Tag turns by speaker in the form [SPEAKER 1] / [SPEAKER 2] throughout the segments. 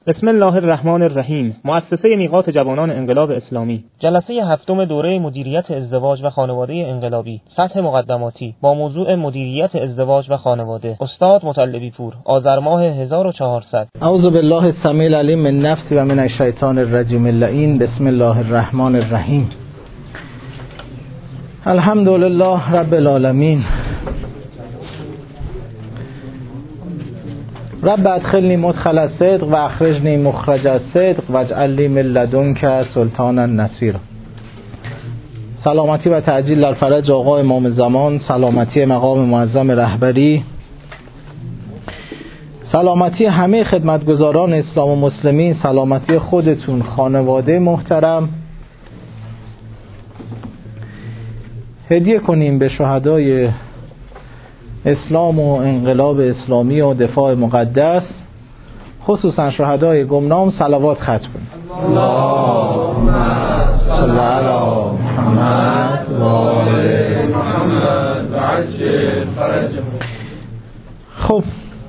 [SPEAKER 1] بسم الله الرحمن الرحیم. مؤسسه میقات جوانان انقلاب اسلامی. جلسه هفتم دوره مدیریت ازدواج و خانواده انقلابی. سطح مقدماتی با موضوع مدیریت ازدواج و خانواده. استاد مطلبی پور. آذر ماه 1400.
[SPEAKER 2] اعوذ بالله السمیع العلیم من نفسی و من الشیطان الرجیم اللعین. بسم الله الرحمن الرحیم. الحمدلله رب العالمین. رب ادخلنی مدخل صدق و اخرجنی مخرج صدق واجعل لی من لدنک سلطانا نصیرا. سلامتی و تعجیل در فرج آقا امام زمان، سلامتی مقام معظم رهبری، سلامتی همه خدمتگزاران اسلام و مسلمین، سلامتی خودتون، خانواده محترم. هدیه کنیم به شهدای اسلام و انقلاب اسلامی و دفاع مقدس، خصوصا شهدای گمنام، صلوات ختم کنیم. اللهم صل علی محمد و آل محمد و عجل فرجهم. خب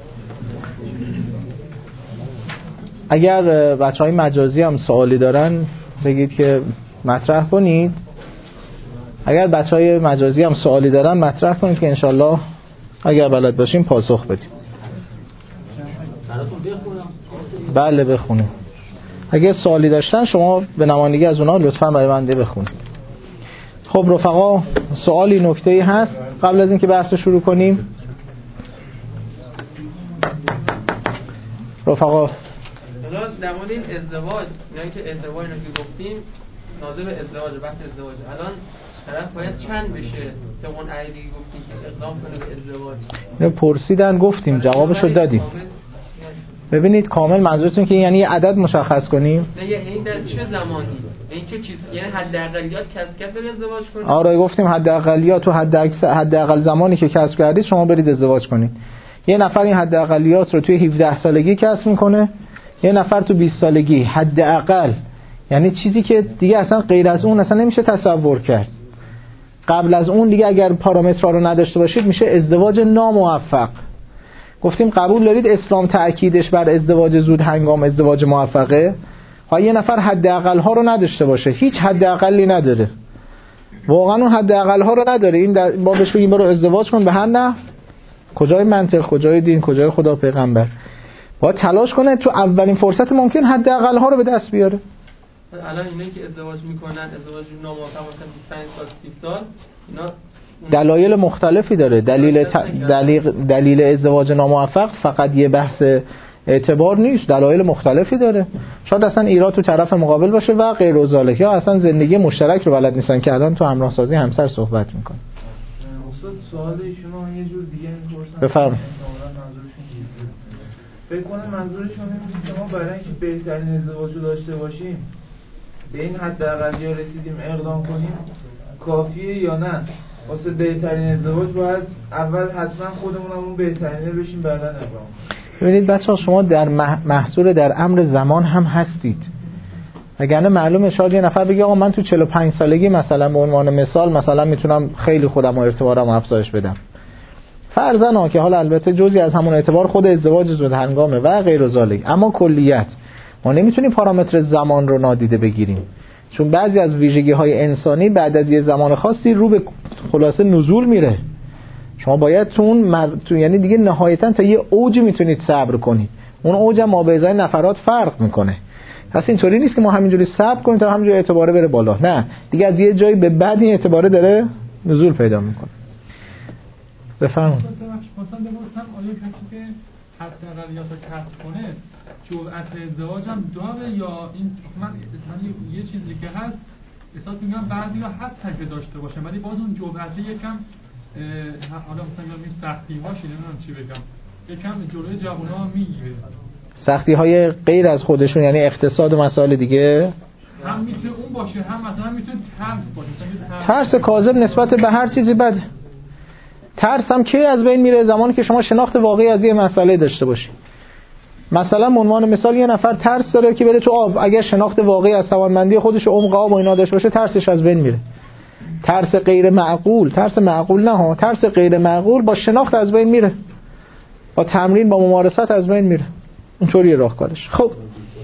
[SPEAKER 2] اگر بچهای مجازی هم سوالی دارن بگید که مطرح کنید. اگر بچهای مجازی هم سوالی دارن مطرح کنید که انشالله اگر بلد باشیم پاسخ بدیم. بله بخونید. اگر سوالی داشتن شما به نمایندگی از اونا لطفاً برای بنده بخونید. خب رفقا، سوالی نکته‌ای هست قبل از اینکه بحث رو شروع کنیم؟ رفقا
[SPEAKER 3] در مورد این ازدواج، یعنی که ازدواج رو که گفتیم ناظر به ازدواج، بحث ازدواج، الان طرف باید چند بشه که اون عیدی گفتیم که اقدام کنه به ازدواج؟
[SPEAKER 2] اینو پرسیدن گفتیم جوابشو دادیم. ببینید کامل منظورتون که یعنی یه عدد مشخص کنیم؟
[SPEAKER 3] نه یعنی در چه زمانی؟ این چه چیز؟ یعنی حداقلیات کسب ازدواج کنید؟
[SPEAKER 2] آره گفتیم حداقلیات تو حداقل زمانی که کسب کردید شما برید ازدواج کنید. یه نفر این حداقلیات رو توی 17 سالگی کسب میکنه، یه نفر تو 20 سالگی. حداقل یعنی چیزی که دیگه اصلا غیر از اون اصلا نمیشه تصور کرد. قبل از اون دیگه اگر پارامترها رو نداشته باشید میشه ازدواج ناموفق. گفتیم قبول دارید اسلام تأکیدش بر ازدواج زود هنگام ازدواج موفقه؟ ها یه نفر حداقل ها رو نداشته باشه، هیچ حداقلی نداره، واقعا اون حداقل ها رو نداره، این ما بهش بگیم برو ازدواج کن به هر نحو، کجای منطق، کجای دین، کجای خدا پیغمبر؟ باید تلاش کنه تو اولین فرصت ممکن حداقل ها رو به دست بیاره.
[SPEAKER 3] الان اینایی که ازدواج میکنن، ازدواج ناموفق مثلا 25 سال 30 سال، اینا
[SPEAKER 2] دلایل مختلفی داره. دلیل ازدواج ناموفق فقط یه بحث اعتبار نیست، دلایل مختلفی داره. شاید اصلا ایراد تو طرف مقابل باشه و غیر و ذالک، یا اصلا زندگی مشترک رو بلد نیستن که الان تو همراه سازی همسر صحبت میکنه.
[SPEAKER 4] استاد سوال ایشونو یه جور دیگه می‌پرسن.
[SPEAKER 2] بفرمایید.
[SPEAKER 4] فکر کنم منظورشون اینه که ما برای اینکه بهترین ازدواج رو داشته باشیم به این حداقل‌ها رسیدیم اقدام کنیم کافیه یا نه؟ واسه بهترین ازدواج باید اول حتما خودمونمون بهترینه بشیم بعداً اقدام.
[SPEAKER 2] ببینید بچه‌ها شما در محصور در امر زمان هم هستید. وگرنه معلومه شاید یه نفر بگه آقا من تو 45 سالگی مثلا به عنوان مثال مثلا میتونم خیلی خودم و ارتباطم افزایش بدم. فرضاً که حالا البته جزئی از همون اعتبار خود ازدواج زود هنگامه و غیر و ذالک، اما کلیت ما نمیتونیم پارامتر زمان رو نادیده بگیریم، چون بعضی از ویژگی‌های انسانی بعد از یه زمان خاصی رو به خلاصه نزول میره. شما باید تو یعنی دیگه نهایتاً تا یه اوج میتونید صبر کنید، اون اوج هم ما به ازای نفرات فرق میکنه. پس اینطوری نیست که ما همینجوری صبر کنیم تا همینجوری اعتباره بره بالا، نه دیگه از یه جایی به بعد این اعتباره داره نزول پیدا میکنه. بفرمایید.
[SPEAKER 5] مثلا بگم آیا کسی که حداقلیات رو کسب کنه جرأت ازدواج هم داره یا این من یه چیزی که هست احساس می‌کنم بعضیا هستن که داشته باشن ولی باز اون جرأت یکم حالا مثلا این سختی‌هاش نمیدونم چی بگم یکم جلوی جوونا میگیره. سختی‌های
[SPEAKER 2] غیر از خودشون یعنی اقتصاد و مسائل دیگه
[SPEAKER 5] هم میتونه اون باشه، هم مثلا میتونه ترس باشه.
[SPEAKER 2] ترس کاذب نسبت به هر چیزی بده. ترس هم کی از بین میره؟ زمانی که شما شناخت واقعی از یه مسئله داشته باشی. مثلا به عنوان مثال یه نفر ترس داره که بره تو آب، اگر شناخت واقعی از توانمندی خودش عمق آب و اینا داشته باشه ترسش از بین میره. ترس غیر معقول، ترس معقول نه ها، ترس غیر معقول با شناخت از بین میره، با تمرین با ممارست از بین میره. اینطوری راهکارش. خب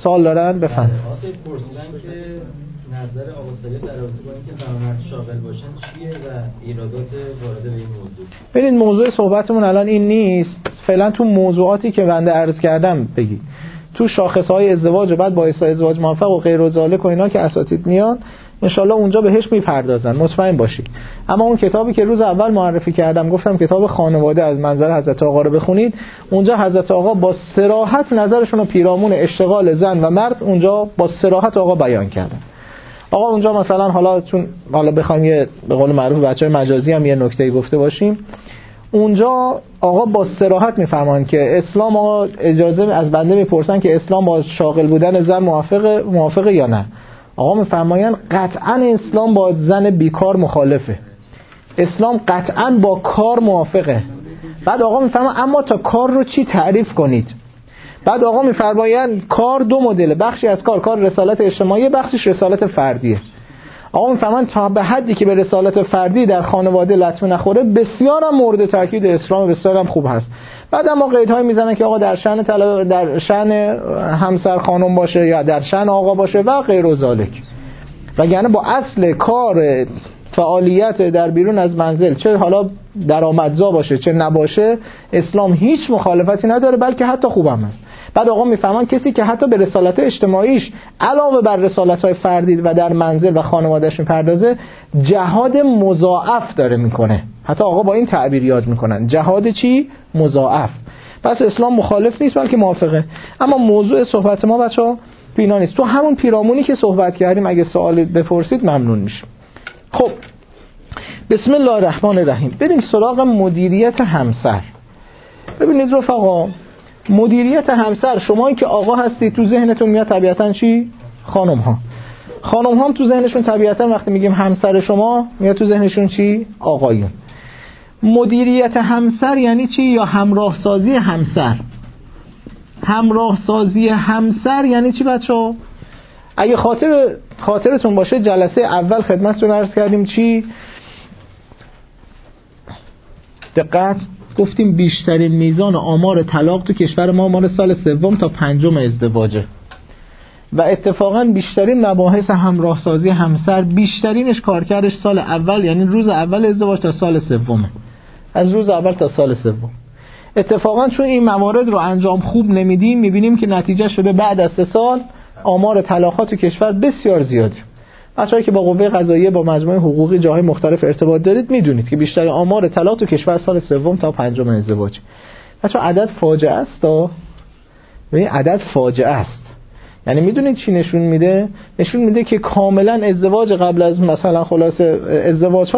[SPEAKER 2] سوال دارن بفهم.
[SPEAKER 6] واسه پرسیدن که نظر آقا صالح در رابطه با اینکه زن و مرد شاغل باشن چیه و ایرادات وارد به این موضوع.
[SPEAKER 2] ببینید موضوع صحبتمون الان این نیست، فعلا تو موضوعاتی که بنده عرض کردم بگید. تو شاخصهای ازدواج و بعد باعث ازدواج موفق و غیر و ذالک و اینا که اساتید میان انشالله اونجا بهش میپردازن، مطمئن باشید. اما اون کتابی که روز اول معرفی کردم گفتم کتاب خانواده از منظر حضرت آقا رو بخونید، اونجا حضرت آقا با صراحت نظرشون رو پیرامون اشتغال زن و مرد اونجا با صراحت آقا بیان کردن. آقا اونجا مثلا حالا بخوایم یه به قول معروف بچهای مجازی هم یه نکته گفته باشیم، اونجا آقا با صراحت میفرمان که اسلام آقا اجازه از بنده میپرسن که اسلام با شاغل بودن زن موافقه یا نه. آقا میفرمایند قطعا اسلام با زن بیکار مخالفه، اسلام قطعا با کار موافقه. بعد آقا میفرمایند اما تا کار رو چی تعریف کنید. بعد آقا میفرمایند کار دو مدله، بخشی از کار رسالت اجتماعی، بخشش رسالت فردیه. آقا میفرمایند تا به حدی که به رسالت فردی در خانواده لطمه نخوره بسیار هم مورد تاکید اسلام، بسیار هم خوب هست. بعد اما قیدهای میزنن که آقا در شأن همسر خانم باشه یا در شأن آقا باشه و غیر و ذالک. وگرنه با اصل کار فعالیت در بیرون از منزل چه حالا درآمدزا باشه چه نباشه اسلام هیچ مخالفتی نداره، بلکه حتی خوبم است. بعد آقا میفهمن کسی که حتی به رسالت اجتماعیش علاوه بر رسالت‌های فردی و در منزل و خانواده‌اش میپردازه، جهاد مضاعف داره میکنه. حتی آقا با این تعبیر یاد میکنن جهاد چی؟ مضاعف. پس اسلام مخالف نیست بلکه موافقه. اما موضوع صحبت ما بچه‌ها اینا نیست. تو همون پیرامونی که صحبت کردیم اگه سوالی بپرسید ممنون میشم. خب بسم الله الرحمن الرحیم. بریم سراغ مدیریت همسر. ببینید رفقا، مدیریت همسر، شمایی که آقا هستید تو ذهنتون میاد طبیعتاً چی؟ خانم ها هم تو ذهنشون طبیعتاً وقتی میگیم همسر شما میاد تو ذهنشون چی؟ آقایون. مدیریت همسر یعنی چی؟ یا همراه سازی همسر. همراه سازی همسر یعنی چی بچه‌ها؟ اگه خاطرتون باشه جلسه اول خدمتتون عرض کردیم چی؟ دقت گفتیم بیشترین میزان آمار طلاق تو کشور ما مال سال 3 تا 5 ازدواجه و اتفاقا بیشترین مباحث همراه سازی همسر بیشترینش کارکردش سال اول، یعنی روز اول ازدواج تا سال 3، از روز اول تا سال 3. اتفاقا چون این موارد رو انجام خوب نمیدیم میبینیم که نتیجه شده بعد از 3 سال آمار طلاقات تو کشور بسیار زیاده. بچه‌هایی که با قوه قضاییه با مجموعه حقوقی جاهای مختلف ارتباط دارید میدونید که بیشتر آمار طلاق تو کشور سال 3 تا 5 ازدواج. بچه‌ها عدد فاجعه است. ببین عدد فاجعه است. یعنی میدونید چی نشون میده؟ نشون میده که کاملا ازدواج قبل از مثلا خلاصه ازدواج‌ها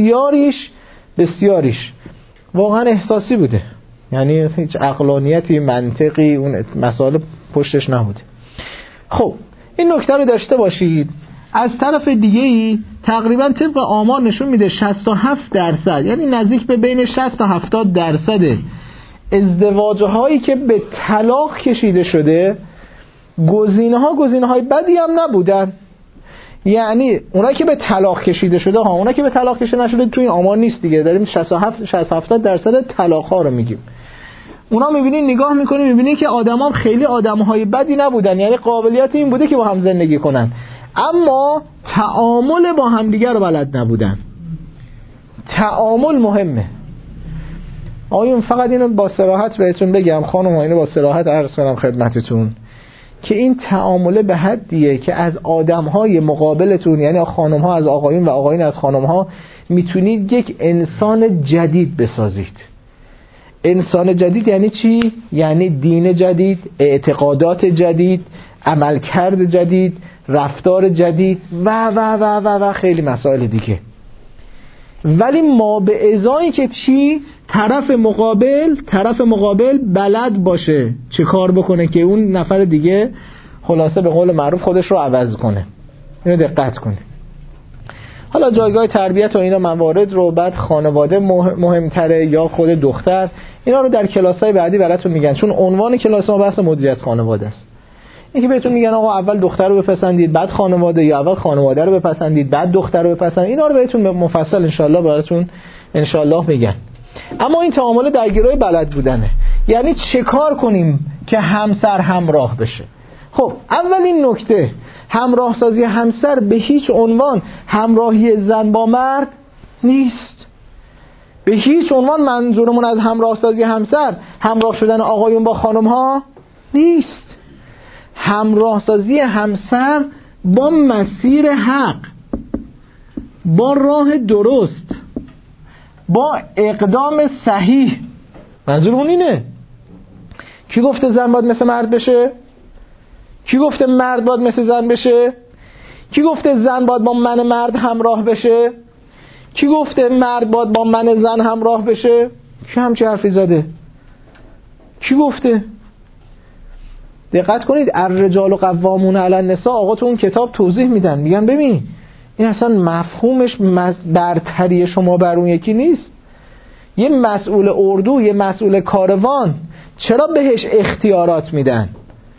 [SPEAKER 2] بسیاریش واقعا احساسی بوده. یعنی هیچ عقلانیتی منطقی اون مسائل پشتش نبوده. خب این نکته رو داشته باشید. از طرف دیگه‌ای تقریبا طبق آمار نشون میده 67%، یعنی نزدیک به بین 60 تا 70% ازدواج‌هایی که به طلاق کشیده شده گزینه‌های بدی هم نبودن. یعنی اونایی که به طلاق کشیده شده اونایی که به طلاق کشیده نشده توی این آمار نیست دیگه، داریم 60-70% طلاق‌ها رو میگیم. اونا میبینی نگاه میکنی میبینی که آدمام خیلی آدم‌های بدی نبودن، یعنی قابلیت این بوده که با هم زندگی کنن، اما تعامل با همدیگر رو بلد نبودن. تعامل مهمه آقایون. فقط اینو با صراحت بهتون بگم، خانم‌ها اینو با صراحت عرض کنم خدمتتون که این تعامله به حدیه که از آدم‌های مقابلتون، یعنی خانم‌ها از آقایون و آقایون از خانم‌ها، میتونید یک انسان جدید بسازید. انسان جدید یعنی چی؟ یعنی دین جدید، اعتقادات جدید، عملکرد جدید، رفتار جدید و خیلی مسائل دیگه. ولی ما به ازایی که چی؟ طرف مقابل بلد باشه چه کار بکنه که اون نفر دیگه خلاصه به قول معروف خودش رو عوض کنه. اینو دقت کنید. حالا جایگاه تربیت و اینا موارد رو بعد خانواده مهمتره یا خود دختر، اینا رو در کلاس‌های بعدی براتون میگن، چون عنوان کلاس ما بحث مدیریت خانواده است. اینکه بهتون میگن آقا اول دختر رو بپسندید بعد خانواده، یا اول خانواده رو بپسندید بعد دختر رو بپسندید، اینا رو بهتون مفصل انشالله براتون انشالله میگن. اما این تعامل درگیرای بلد بودنه، یعنی چه کار کنیم که همسر همراه بشه. خب اولین نکته، همراه سازی همسر به هیچ عنوان همراهی زن با مرد نیست. به هیچ عنوان منظورمون از همراه سازی همسر همراه شدن آقایون با خانم ها نیست. همراه سازی همسر با مسیر حق، با راه درست، با اقدام صحیح. منظورمون اینه. کی گفته زن باید مثل مرد بشه؟ کی گفته مرد باید مثل زن بشه؟ کی گفته زن باید با من مرد همراه بشه؟ کی گفته مرد باید با من زن همراه بشه؟ کی همچی حرفی زده؟ کی گفته؟ دقت کنید، الرجال قوامون علی النساء، آقا تو اون کتاب توضیح میدن، میگن ببین این اصلا مفهومش برتری شما بر اون یکی نیست. یه مسئول اردو، یه مسئول کاروان چرا بهش اختیارات میدن؟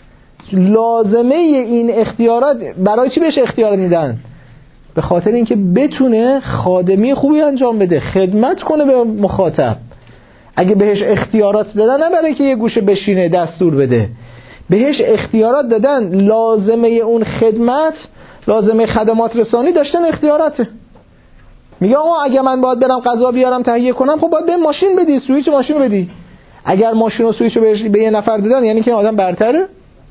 [SPEAKER 2] لازمه این اختیارات برای چی بهش اختیار میدن؟ به خاطر اینکه بتونه خادمی خوبی انجام بده، خدمت کنه به مخاطب. اگه بهش اختیارات دادن نه برای که یه گوشه بشینه دستور بده، بهش اختیارات دادن لازمه اون خدمت، لازمه خدمات رسانی داشتن اختیاراته. میگه آقا اگه من باید برم غذا بیارم تهیه کنم، خب باید به ماشین بدی، سوئیچ ماشین بدی. اگر ماشین و سوئیچ رو به یه نفر دادن یعنی که آدم برتره؟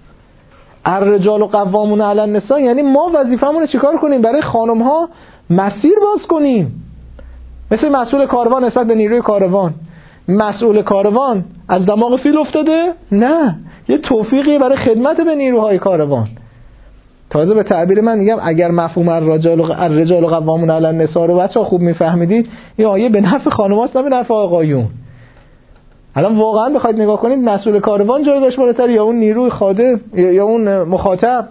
[SPEAKER 2] الرجال قوامون علی النساء یعنی ما وظیفه‌مون چیکار کنیم؟ برای خانم ها مسیر باز کنیم. مثل مسئول کاروان نسبت به نیروی کاروان. مسئول کاروان از دماغ فیل افتاده؟ نه، یه توفیقی برای خدمت به نیروهای کاروان. تازه به تعبیر من میگم اگر مفهوم الرجال قوامون علی النساء رو بچه‌ها خوب میفهمیدید، این آیه به نفع خانم‌هاست نه به نفع آقایون. الان واقعا بخواید نگاه کنید، مسئول کاروان جای داشت بالاتر یا اون نیروی خادم یا اون مخاطب؟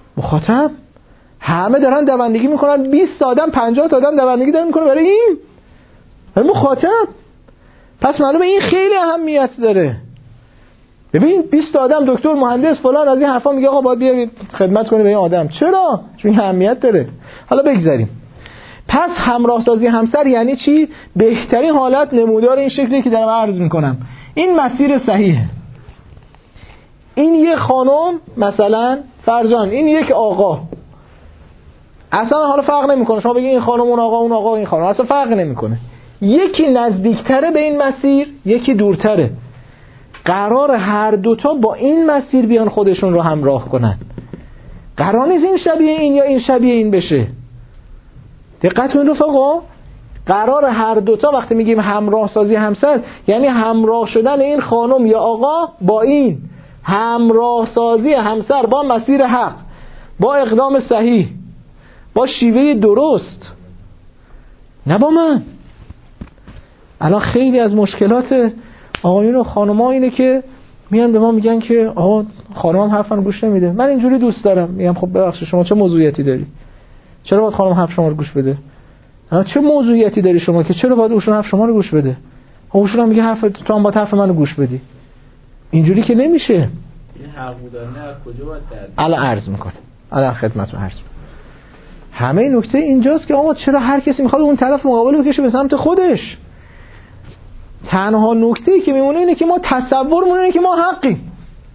[SPEAKER 2] همه دارن دوندگی میکنن، 20 آدم 50 آدم دوندگی دارن میکنن برای این، برای مخاطب. پس معلومه این خیلی اهمیت داره. ببین 20 آدم دکتر مهندس فلان از این حرفا میگه آقا باید بیاید خدمت کنی به این آدم. چرا؟ چون این اهمیت داره. حالا بگذاریم. پس همراه سازی همسر یعنی چی؟ بهترین حالت نمودار این شکلی که دارم عرض میکنم. این مسیر صحیحه. این یک خانم مثلا فرجان، این یک آقا، اصلا حالا فرق نمیکنه شما بگید این خانم اون آقا اون آقا این خانم، اصلا فرق نمیکنه. یکی نزدیکتره به این مسیر، یکی دورتره. قرار هر دوتا با این مسیر بیان خودشون رو همراه کنن. قرار نیست این شبیه این یا این شبیه این بشه. دقت کنید رفقا، قرار هر دوتا وقتی میگیم همراه سازی همسر یعنی همراه شدن این خانم یا آقا با این، همراه سازی همسر با مسیر حق، با اقدام صحیح، با شیوه درست، نه با من. الان خیلی از مشکلات آقایون و خانم‌ها اینه که میان به ما میگن که آقا خانمم حرفم گوش نمیده. من اینجوری دوست دارم. میگم خب ببخشید شما چه موضوعیتی داری؟ چرا باید خانم حرف شما رو گوش بده؟ چه موضوعیتی داری شما که چرا باید اوشون حرف شما رو گوش بده؟ اوشون هم میگه حرف تو هم باید حرف منو گوش بدی. اینجوری که نمیشه.
[SPEAKER 4] این حق بودن از کجا باید درد؟
[SPEAKER 2] الان عرض میکنم. الان خدمتتون عرض میکنم. همه نکته اینجاست که آقا چرا هر کسی میخواد اون طرف مقابل بکشه به سمت خودش؟ تنها نکته‌ای که میمونه اینه که ما تصورمون اینه که ما حقیم.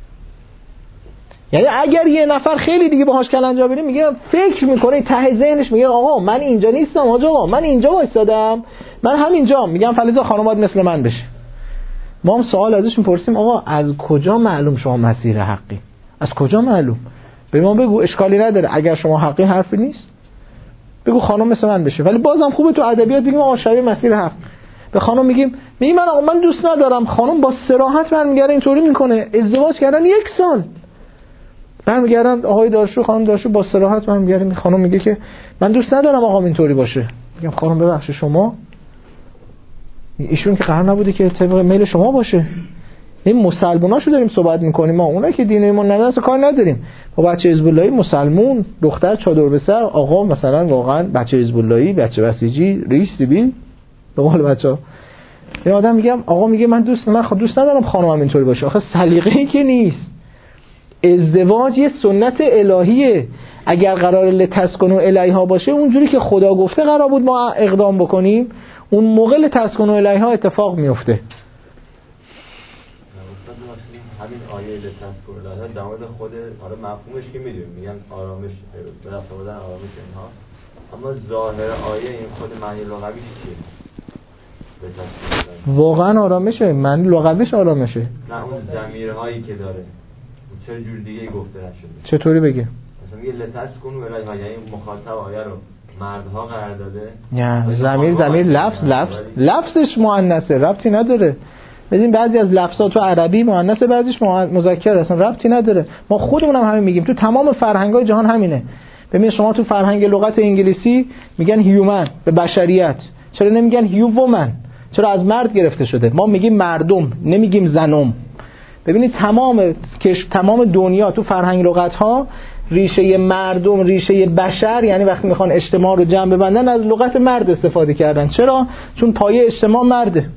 [SPEAKER 2] یعنی اگر یه نفر خیلی دیگه باهاش کلنجا بریم میگه فکر میکنه ته ذهنش میگه آقا من اینجا نیستم، آقا من اینجا وایسادم، من همینجا. میگم فلیزا خانم باید مثل من بشه. ما هم سوال ازش میپرسیم آقا از کجا معلوم شما مسیر حقی؟ از کجا معلوم؟ به ما بگو، اشکالی نداره اگر شما حقی حرفی نیست بگو خانم مثل من بشه، ولی بازم خوبه تو ادبیات بگیم آقا شبیه مسیر حق. به خانم میگیم من آقا من دوست ندارم، خانم با صراحت برمیگره اینطوری میکنه. ازدواج کردن 1 سال برمیگردن آقای دارشو خانم دارشو با صراحت برمیگره، خانم میگه که من دوست ندارم آقا اینطوری باشه. میگم خانم ببخشید شما ایشون که قرار نبوده که طبق میل شما باشه. این مسلموناشو داریم صحبت میکنیم، ما اونایی که دین ایمان ندارن کار نداریم. با بچه حزب اللهی مسلمون، دختر چادر به سر، آقا مثلا واقعا بچه حزب اللهی، بچه بسیجی، رئیس سیبیل، به قول بچه‌ها. یه آدم میگم آقا میگه من دوست ندارم خانومم اینطوری باشه. آخه سلیقه‌ای که نیست. ازدواج یه سنت الهیه. اگر قرار لتسکنوا الیها باشه اونجوری که خدا گفته قرار بود ما اقدام بکنیم، اون موقع لتسکنوا الیها اتفاق میفته.
[SPEAKER 7] همین آیه لتذکر الله در مورد خود حالا مفهومش که میدونیم میگن آرامش به دست آوردن آرامش اینها، اما ظاهر آیه این خود معنی لغویش چیه؟
[SPEAKER 2] واقعا آرامشه، معنی لغویش آرامشه.
[SPEAKER 7] نه اون ضمیرهایی که داره چه جور دیگه گفته نشده؟
[SPEAKER 2] چطوری بگه؟
[SPEAKER 7] مثلا میگه لتذکروا الیها، یعنی مخاطب آیه رو مردها قرار داده.
[SPEAKER 2] نه ضمیر لفظش مؤنثه، ربطی نداره. ببین بعضی از لفظا تو عربی مؤنثه، بعضیش مذکر، اصلا ربطی نداره. ما خودمون هم همین میگیم، تو تمام فرهنگ‌های جهان همینه. ببین شما تو فرهنگ لغت انگلیسی میگن هیومن به بشریت، چرا نمیگن هیومن؟ چرا از مرد گرفته شده؟ ما میگیم مردم، نمیگیم زنم. ببینید تمام دنیا تو فرهنگ لغت‌ها ریشه مردم، ریشه بشر، یعنی وقتی میخوان اجتماع رو جمع ببندن از لغت مرد استفاده کردن. چرا؟ چون پایه اجتماع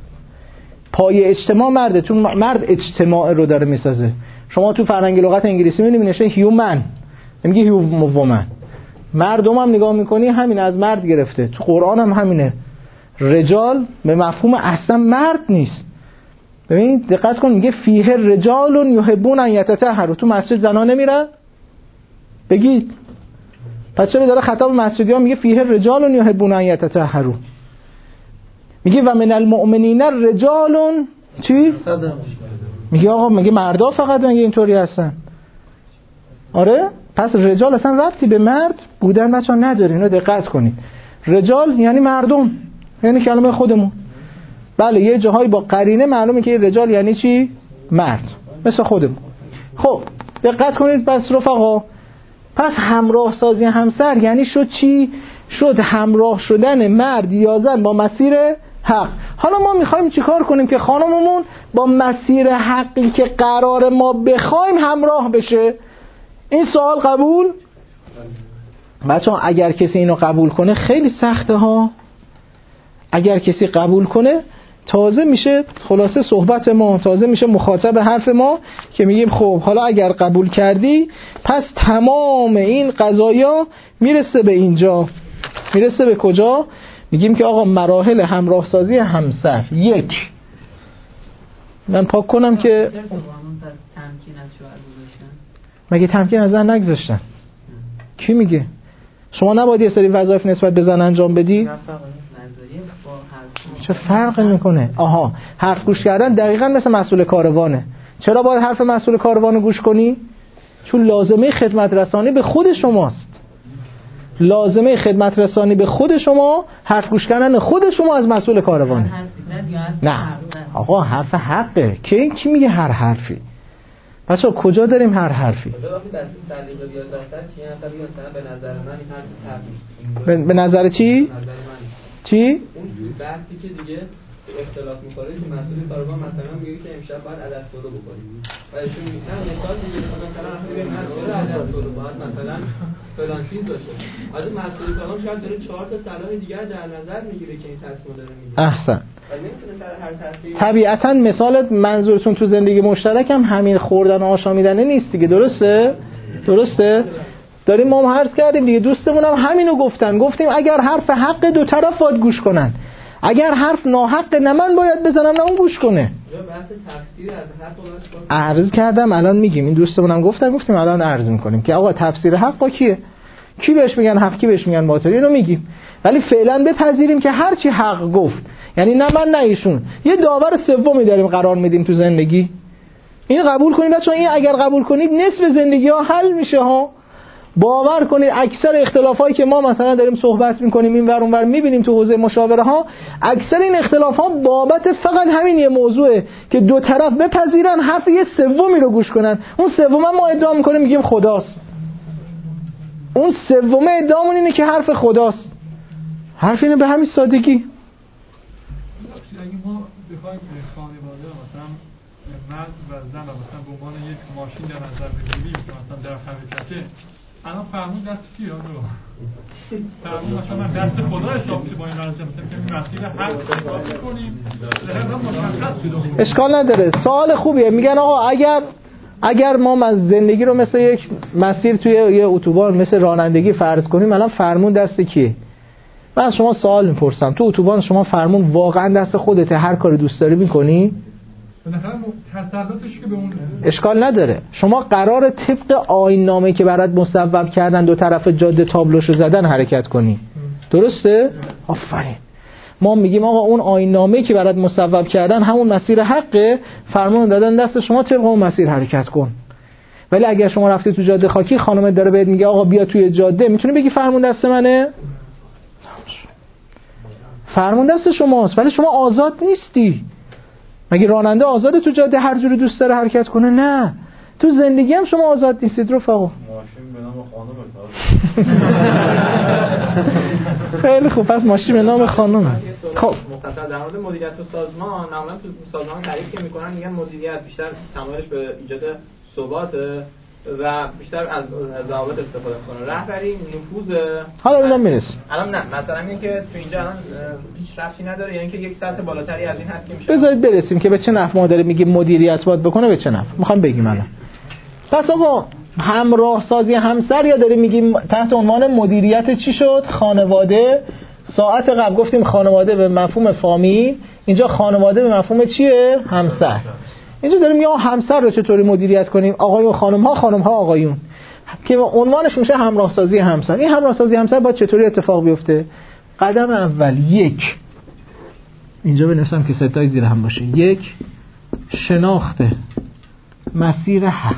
[SPEAKER 2] مرده، چون مرد اجتماع رو داره میسازه. شما تو فرهنگ لغت انگلیسی میبینید نشه هیومن، نمیگه هیومن. مردم هم نگاه میکنی همین از مرد گرفته. تو قرآن هم همینه. رجال به مفهوم اصلا مرد نیست. ببینید دقت کن، میگه فیه رجال یحبون ان یتطهروا. تو مسجد زنا نمیرن؟ بگید پس چرا داره خطاب مسجدیان میگه فیه رجال یحبون ان یتطهروا؟ میگه و من المؤمنین رجال چی؟ میگه آقا میگه مردا فقط میگه اینطوری هستن. آره پس رجال اصلا ربطی به مرد بودن بچا نداره. اینو دقت کنید. رجال یعنی مردم، یعنی کلمه خودمون. بله یه جاهایی با قرینه معلومه که رجال یعنی چی؟ مرد، مثل خودمون. خب دقت کنید پس رفقا، پس همراه سازی همسر یعنی شد چی؟ شد همراه شدن مرد یا زن با مسیر حق. حالا ما میخوایم چیکار کنیم که خانممون با مسیر حقی که قرار ما بخوایم همراه بشه؟ این سوال قبول؟ بچه‌ها اگر کسی اینو قبول کنه خیلی سخته ها. اگر کسی قبول کنه تازه میشه خلاصه صحبت ما، تازه میشه مخاطب حرف ما که میگیم خب حالا اگر قبول کردی پس تمام این قضایا میرسه به اینجا. میرسه به کجا؟ میگیم که آقا مراحل همراه سازی همسر. یک، من پاک کنم که مگه تمکین از زن نگذاشتن؟ کی میگه؟ شما نباید یه سری وظایف نسبت به زن انجام بدی؟ چه فرقی میکنه؟ آها، حرف گوش کردن دقیقاً مثل مسئول کاروانه. چرا باید حرف مسئول کاروانو گوش کنی؟ چون لازمه خدمت رسانی به خود شماست. لازمه خدمت رسانی به خود شما حرف گوش کردن خود شما از مسئول کاروانه. نه آقا حرف حقه. کی میگه هر حرفی؟ بچه‌ها کجا داریم هر حرفی؟ به نظر چی؟ چی؟
[SPEAKER 3] اون بحثی که دیگه اختلاف می‌کنه که مسئول کاروان مثلا میگه که امشب باید عدد سولو بکنیم. و ایشون میگن مثال دیگه مثلا میگه مسئول عدد سولو باید مثلا فلان چیز باشه. حالا مسئول کاروان شاید داره 4 تا صلاح دیگر در نظر میگیره که این تصمیم داره میگیره.
[SPEAKER 2] احسن. طبیعتاً مثال منظورتون تو زندگی مشترک هم همین خوردن و آشامیدن نیست دیگه، درسته؟ داریم ما عرض کردیم دیگه، دوستمون هم همینو گفتیم اگر حرف حق دو طرف باید گوش کنن، اگر حرف ناحق نه من باید بزنم نه اون گوش کنه. عرض کردم الان میگیم، این دوستمون هم گفتیم الان عرض میکنیم که آقا تفسیر حق کیه؟ کی بهش میگن حق، کی بهش میگن باطل، اینو میگیم. ولی فعلا بپذیریم که هر چی حق گفت، یعنی نه من نه ایشون، یه داور سومی داریم قرار میدیم تو زندگی. این قبول کنید بچه‌ها، این اگر قبول کنید نصف زندگی ها حل میشه ها. باور کنید اکثر اختلافایی که ما مثلا داریم صحبت میکنیم این ور اون ور میبینیم تو حوزه مشاوره ها، اکثر این اختلاف ها بابت فقط همین یه موضوعه که دو طرف بپذیرن حرف یه سومی رو گوش کنن. اون سوم ما ادعا میکنیم میگیم خداست. اون سوم ادعامون اینه که حرف خداست. حرف اینه به همین سادگی.
[SPEAKER 5] اگه ما بخوایم خانواده مثلا مرد و زن مثلا به عنوان یک ماشین در نظر بگیریم که مثلا در حرکته، الان فرمون دست کیه؟ فرمون مثلا دست خدا حساب میشه با این وضعیت، مثلا که مسیر حق حساب می‌کنیم مشخص شده.
[SPEAKER 2] اشکال نداره، سوال خوبیه. میگن آقا اگر ما از زندگی رو مثل یک مسیر توی یه اتوبان مثل رانندگی فرض کنیم، الان فرمون دست کیه؟ من از شما سوال میپرسم، تو اتوبان شما فرمون واقعا دست خودته، هر کاری دوست داری میکنی؟
[SPEAKER 5] بالاخره تسلطش که به اون
[SPEAKER 2] اشکال نداره. شما قرار طبق آیین‌نامه‌ای که برات مصوب کردن دو طرف جاده تابلوشو زدن حرکت کنی. درسته؟ آفرین. ما میگیم آقا اون آیین‌نامه‌ای که برات مصوب کردن همون مسیر حقه، فرمان دادن دست شما طبق اون مسیر حرکت کن. ولی اگر شما رفتی تو جاده خاکی، خانم داره بهت میگه آقا بیا توی جاده، میتونی بگی فرمون دست منه؟ فرمون دست شماست، ولی شما آزاد نیستی. مگه راننده آزاده تو جاده هر جوری دوست داره حرکت کنه؟ نه. تو زندگی هم شما آزاد نیستید رفقا.
[SPEAKER 8] ماشین به نام خانم.
[SPEAKER 2] خیلی خوب، پس ماشین به نام خانومه.
[SPEAKER 3] خب مختصر در مورد مدیریت و سازمان، معمولا تو سازمان تعریف که میکنن میگن مدیریت بیشتر تمایلش به ایجاد ثباته و بیشتر از ضوابط استفاده کنه. رهبری نفوذ.
[SPEAKER 2] حالا ببینم میرسیم.
[SPEAKER 3] الان نه، مثلا اینه که تو اینجا الان هیچ ربطی نداره، یعنی که یک سطح بالاتری از این هست که میشه.
[SPEAKER 2] بذارید برسیم که به چه نحو ما داره میگیم مدیریت باید بکنه، به چه نحو میخوام بگیم الان. پس آقا همراه سازی همسر یا داریم میگیم تحت عنوان مدیریت چی شد؟ خانواده. ساعت قبل گفتیم خانواده به مفهوم فامیل، اینجا خانواده به مفهوم چیه؟ همسر. اینجا داریم یا همسر رو چطوری مدیریت کنیم؟ آقایون خانم ها آقایون، که عنوانش میشه همراه سازی همسر. این همراه سازی همسر باید چطوری اتفاق بیفته؟ قدم اول، یک، اینجا بنویسم که ستای زیر هم باشه، یک، شناخت مسیر حق.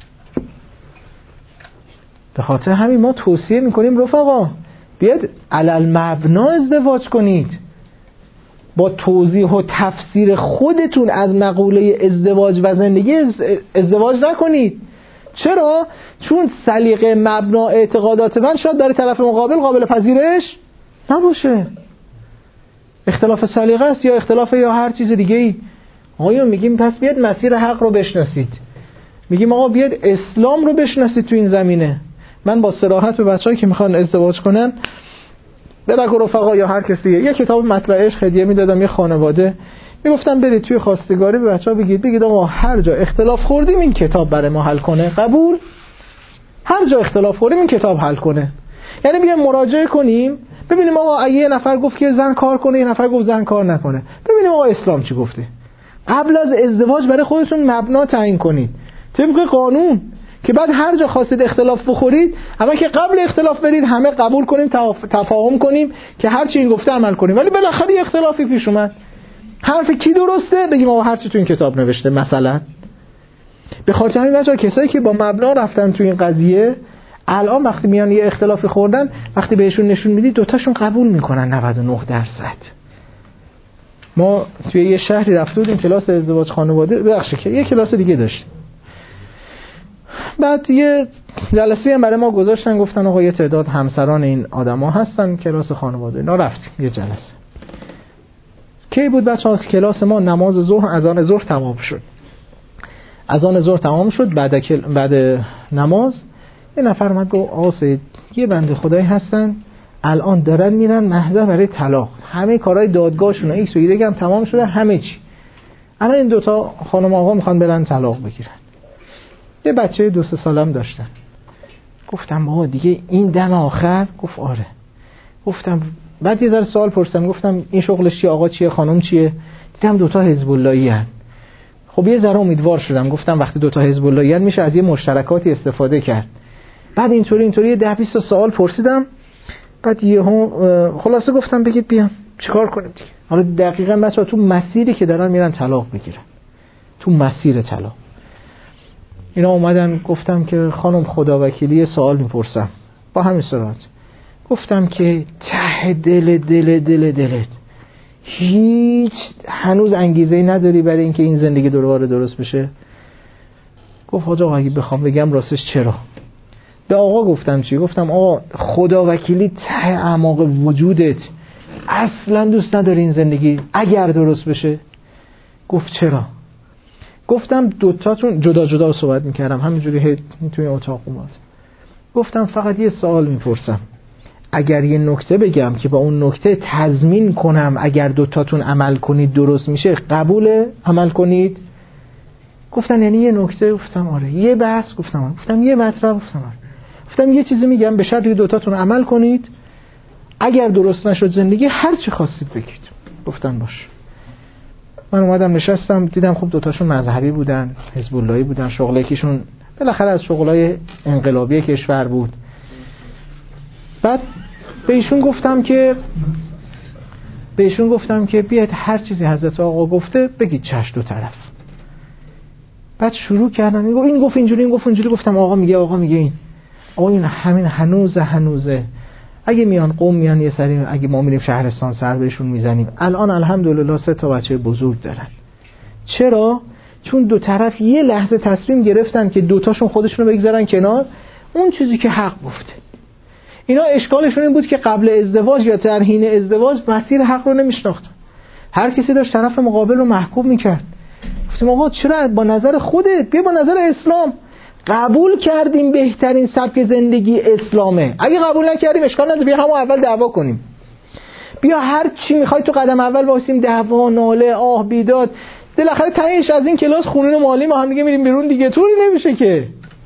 [SPEAKER 2] به خاطر همین ما توصیه میکنیم رفقا بیاد علل مبنا ازدواج کنید، با توضیح و تفسیر خودتون از مقوله ازدواج و زندگی ازدواج نکنید. چرا؟ چون سلیقه مبنا اعتقادات من شاید در طرف مقابل قابل پذیرش نباشه. اختلاف سلیقه است یا اختلاف یا هر چیز دیگه ای. آقایون میگیم پس بیاد مسیر حق رو بشناسید. میگیم آقا بیاد اسلام رو بشناسید تو این زمینه. من با صراحت به بچه‌ای که میخوان ازدواج کنن، به رفقا یا هر کسی یه کتاب مطلع عشق هدیه میدادم، یه خانواده میگفتم برید توی خواستگاری به بچه‌ها بگید آقا هر جا اختلاف خوردیم این کتاب برای ما حل کنه. قبول؟ هر جا اختلاف خوردیم این کتاب حل کنه. یعنی بیایم مراجعه کنیم ببینیم آقا یه نفر گفت که زن کار کنه، یه نفر گفت زن کار نکنه، ببینیم آقا اسلام چی گفته. قبل از ازدواج برای خودتون مبنا تعیین کنید طبق قانون، که بعد هر جا خواستید اختلاف بخورید، اما که قبل اختلاف برید همه قبول کنیم، تفاهم کنیم که هر چی این گفته عمل کنیم. ولی بالاخره اختلافی پیش اومد، حرف کی درسته؟ بگیم آقا هر چی تو این کتاب نوشته. مثلا به خاطر همین بچه‌ها کسایی که با مبنا رفتن تو این قضیه، الان وقتی میان یه اختلافی خوردن، وقتی بهشون نشون میدی دوتاشون قبول میکنن 99%. ما توی یه شهری رفته بودیم کلاس ازدواج خانواده، ببخشید که یه کلاس دیگه داشتیم. بعد یه جلسه هم برای ما گذاشتن، گفتن آقا یه تعداد همسران این آدما هستن کلاس خانواده. اینا رفتیم یه جلسه. کی بود بچه‌ها؟ کلاس ما نماز ظهر، اذان ظهر تمام شد. اذان ظهر تمام شد، بعد نماز یه نفر اومد گفت آقا سید یه بنده خدایی هستن الان دارن میرن محضر برای طلاق، همه کارهای دادگاهشون ایکس و ایگرگ هم تمام شده، همه چی. الان این دوتا خانم آقا میخوان برن طلاق بگیرن. یه بچه 2-3 سالم داشتن. گفتم بابا دیگه این دم آخر؟ گفت آره. گفتم بعد یه ذره سوال پرسیدم، گفتم این شغلش چیه؟ آقا چیه؟ خانم چیه؟ دیدم دوتا حزب اللهی ان. خب یه ذره امیدوار شدم، گفتم وقتی دوتا حزب اللهی ان میشه از یه مشترکاتی استفاده کرد. بعد اینطوری 10-20 سوال پرسیدم، بعد یهو خلاصه گفتم بگید بیام چیکار کنیم دیگه. حالا دقیقاً بچه‌ها تو مسیری که دارن میرن طلاق بگیرن، تو مسیر طلاق اینا اومدن، گفتم که خانم خدا وکیلی سوال میپرسم با همین صورت. گفتم که ته دلت هیچ هنوز انگیزه‌ای نداری برای اینکه این زندگی دوباره درست بشه؟ گفت آقا اگه بخوام بگم راستش چرا؟ به آقا گفتم چی؟ گفتم آقا خدا وکیلی ته اعماق وجودت اصلا دوست نداری این زندگی اگر درست بشه؟ گفت چرا؟ گفتم دوتاتون جدا جدا صحبت میکردم همینجوری توی اتاق اومد. گفتم فقط یه سوال میپرسم، اگر یه نکته بگم که با اون نکته تضمین کنم اگر دوتاتون عمل کنید درست میشه، قبوله عمل کنید؟ گفتن یعنی یه نکته؟ گفتم آره. یه بحث؟ گفتم آره. گفتم یه مطلب؟ گفتم آره. گفتم یه چیزی میگم به شرطی دوتاتون عمل کنید، اگر درست نشد زندگی هر چی خواستید بگید. گفتن باش. من اومدم نشستم دیدم خب دوتاشون مذهبی بودن، حزب اللهی بودن، شغل یکیشون بالاخره از شغلای انقلابی کشور بود. بعد بهشون گفتم که بیاید هر چیزی حضرت آقا گفته بگید چش دو طرف. بعد شروع کردن این گفت اینجوری، این گفت اونجوری. گفتم آقا میگه این آقا این همین هنوزه اگه میان قوم میان یه سری، اگه ما میریم شهرستان سر بهشون میزنیم. الان الحمدلله 3 تا بچه بزرگ دارن. چرا؟ چون دو طرف یه لحظه تصمیم گرفتن که دوتاشون خودشونو بگذارن کنار، اون چیزی که حق گفته. اینا اشکالشون این بود که قبل ازدواج یا در حین ازدواج مسیر حق رو نمیشناختن. هر کسی داشت طرف مقابل رو محکوم میکرد. گفتیم آقا چرا با نظر خودت، بیا با نظر اسلام. قبول کردیم بهترین سبک زندگی اسلامه. اگه قبول نکردیم اشکال نداره، بیا همون اول دعوا کنیم. بیا هر چی میخوای تو قدم اول واسیم، دعوا، ناله، آه، بیداد. بالاخره تهش از این کلاس خونین مالی ما هم دیگه میریم بیرون دیگه، طوری نمیشه که.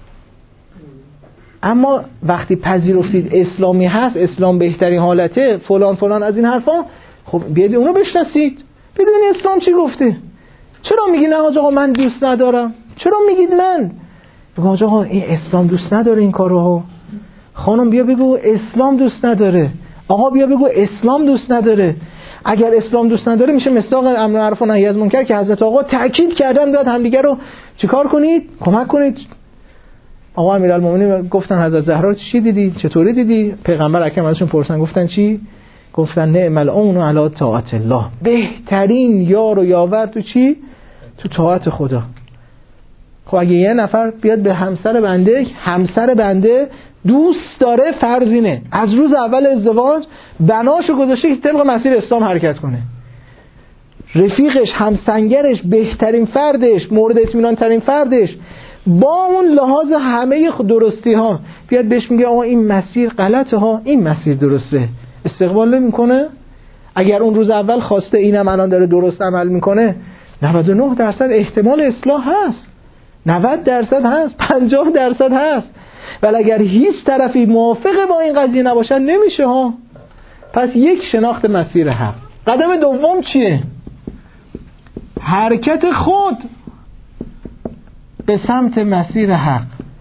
[SPEAKER 2] اما وقتی پذیرفتید اسلامی هست، اسلام بهترین حالته، فلان از این حرفا، خب بیاید اونو بشناسید، بدونید اسلام چی گفته. چرا میگی نه آقا من دوست ندارم؟ چرا میگید من؟ بگو آقا این اسلام دوست نداره این کارو. خانم بیا بگو اسلام دوست نداره. آقا بیا بگو اسلام دوست نداره. اگر اسلام دوست نداره میشه مصداق امر معروف و نهی از منکر که حضرت آقا تاکید کردن بیاد همدیگه رو چیکار کنید؟ کمک کنید. آقا امیرالمومنین گفتن حضرت زهرا چی دیدی؟ چطوری دیدی؟ پیغمبر اکرم ازشون پرسن گفتن چی؟ گفتن نعم العون علی طاعت الله. بهترین یار و یاور تو چی؟ تو طاعت خدا. خب اگه یه نفر بیاد به همسر بنده دوست داره، فرضینه از روز اول ازدواج بناشو گذاشته که طبق مسیر اسلام حرکت کنه، رفیقش، همسنگرش، بهترین فردش، مورد اطمینان ترین فردش، با اون لحاظ همه درستی ها بیاد بهش میگه آقا این مسیر غلطه ها، این مسیر درسته، استقبال نمیکنه. اگر اون روز اول خواسته اینم الان داره درست عمل میکنه، 99% احتمال اصلاح هست، 90% هست، 50% هست. ولی اگر هیچ طرفی موافق با این قضیه نباشن نمیشه ها. پس یک، شناخت مسیر حق. قدم دوم چیه؟ حرکت خود به سمت مسیر حق.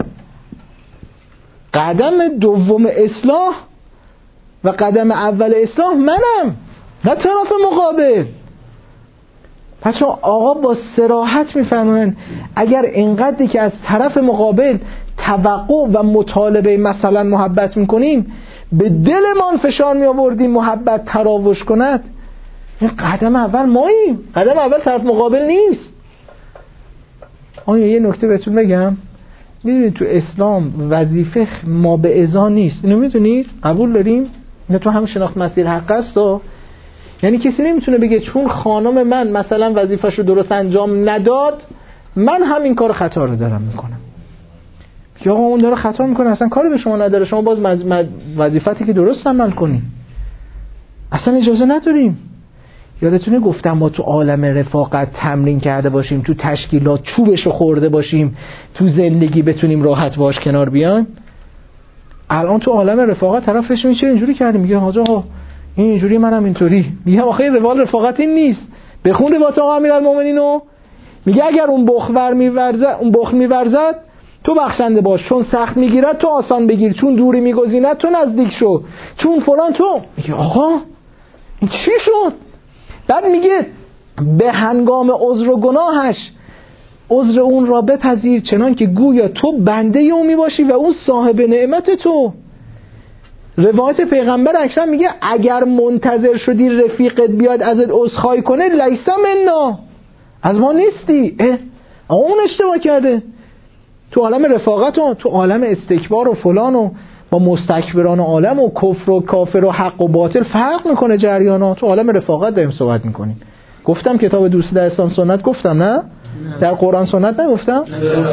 [SPEAKER 2] قدم دوم اصلاح و قدم اول اصلاح منم، نه طرف مقابل. پس آقا با صراحت میفرمایند اگر اینقدری که از طرف مقابل توقع و مطالبه مثلا محبت میکنیم، به دلمان فشار میآوردیم محبت تراوش کند، این قدم اول ماییم، قدم اول طرف مقابل نیست. آیا یه نکته بهتون بگم؟ میدونید تو اسلام وظیفه ما به اذان نیست، اینو میدونید؟ قبول داریم؟ نه تو هم شناخت مسیر حق است. یعنی کسی نمیتونه بگه چون خانم من مثلا وظیفه‌شو درست انجام نداد من همین کار خطا رو دارم میکنم. یا آقا اون داره خطا میکنه، اصلا کاری به شما نداره، شما باز وظیفتی که درست عمل کنی، اصلا اجازه نداریم. یادتونه گفتم ما تو عالم رفاقت تمرین کرده باشیم، تو تشکیلات چوبشو خورده باشیم، تو زندگی بتونیم راحت باش کنار بیان. الان تو عالم رفاقت طرفش میشه اینجوری کردیم، میگه آقا این اینجوری منم اینطوری. میگم آخه روال رفاقت این نیست. بخون روایت آقا امیرالمومنینو، میگه اگر اون بخل میورزد تو بخشنده باش، چون سخت میگیرد تو آسان بگیر، چون دوری میگزیند تو نزدیک شو، چون فلان تو. میگه آقا این چی شد؟ بعد میگه به هنگام عذر و گناهش عذر اون را بپذیر، چنان که گویا تو بنده اون میباشی و اون صاحب نعمت تو. روایت پیغمبر اکرم میگه اگر منتظر شدی رفیقت بیاد ازت عذرخواهی کنه، لیس منا، از ما نیستی. اون اشتباه کرده. تو عالم رفاقت و تو عالم استکبار و فلان و با مستکبران عالم و کفر و کافر و حق و باطل فرق میکنه جریانا. تو عالم رفاقت داریم صحبت میکنیم. گفتم کتاب دوستی در اسلام سنت گفتم، نه در قرآن سنت نگفتم؟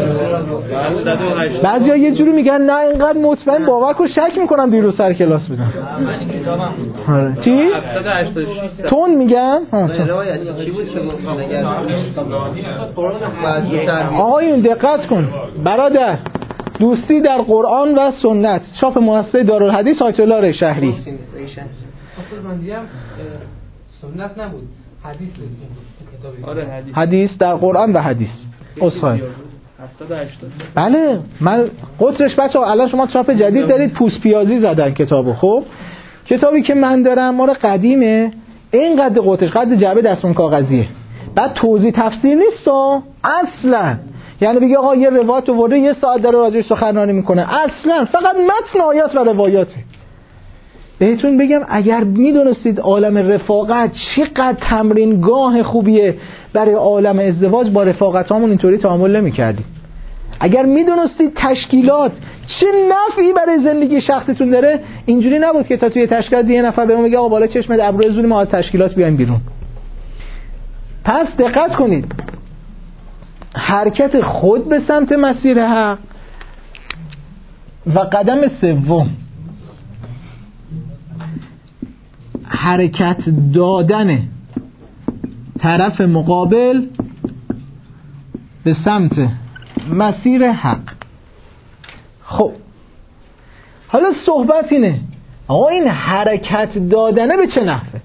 [SPEAKER 2] بعضیا یه جوری میگن نه اینقدر مطمئن باور کن شک میکنم دیروز سر کلاس بودم. چی؟ تون میگم؟ آقایون دقت کن برادر، دوستی در قرآن و سنت، چاپ مؤسسه دارالحدیث آیت الله ری شهری.
[SPEAKER 3] سنت نبود
[SPEAKER 2] حدیث در قرآن و حدیث اصحای بله. من قطرش بچه‌ها الان شما چاپ جدید دارید، پوست پیازی زدن کتابو. خب کتابی که من دارم مال قدیمه، این قد قطرش قد جعبه دستمون کاغذیه، بعد توضیح تفسیر نیست اصلا. یعنی بگه آقا یه روایت آورده 1 ساعت داره راجعش سخنرانی میکنه، اصلا فقط متن آیات و روایاته. بهتون بگم اگر میدونستید عالم رفاقت چقدر تمرینگاه خوبیه برای عالم ازدواج، با رفاقتامون اینطوری تعامل نمی‌کردیم. اگر میدونستید تشکیلات چه نفعی برای زندگی شخصیتون داره، اینجوری نبود که تا توی تشکیلات یه نفر بهمون بگه آقا بالا چشم ابروی زونی ما از تشکیلات بیایم بیرون. پس دقت کنید، حرکت خود به سمت مسیر حق و قدم سوم حرکت دادن طرف مقابل به سمت مسیر حق. خب حالا صحبت اینه آقا این حرکت دادنه به چه نحوه؟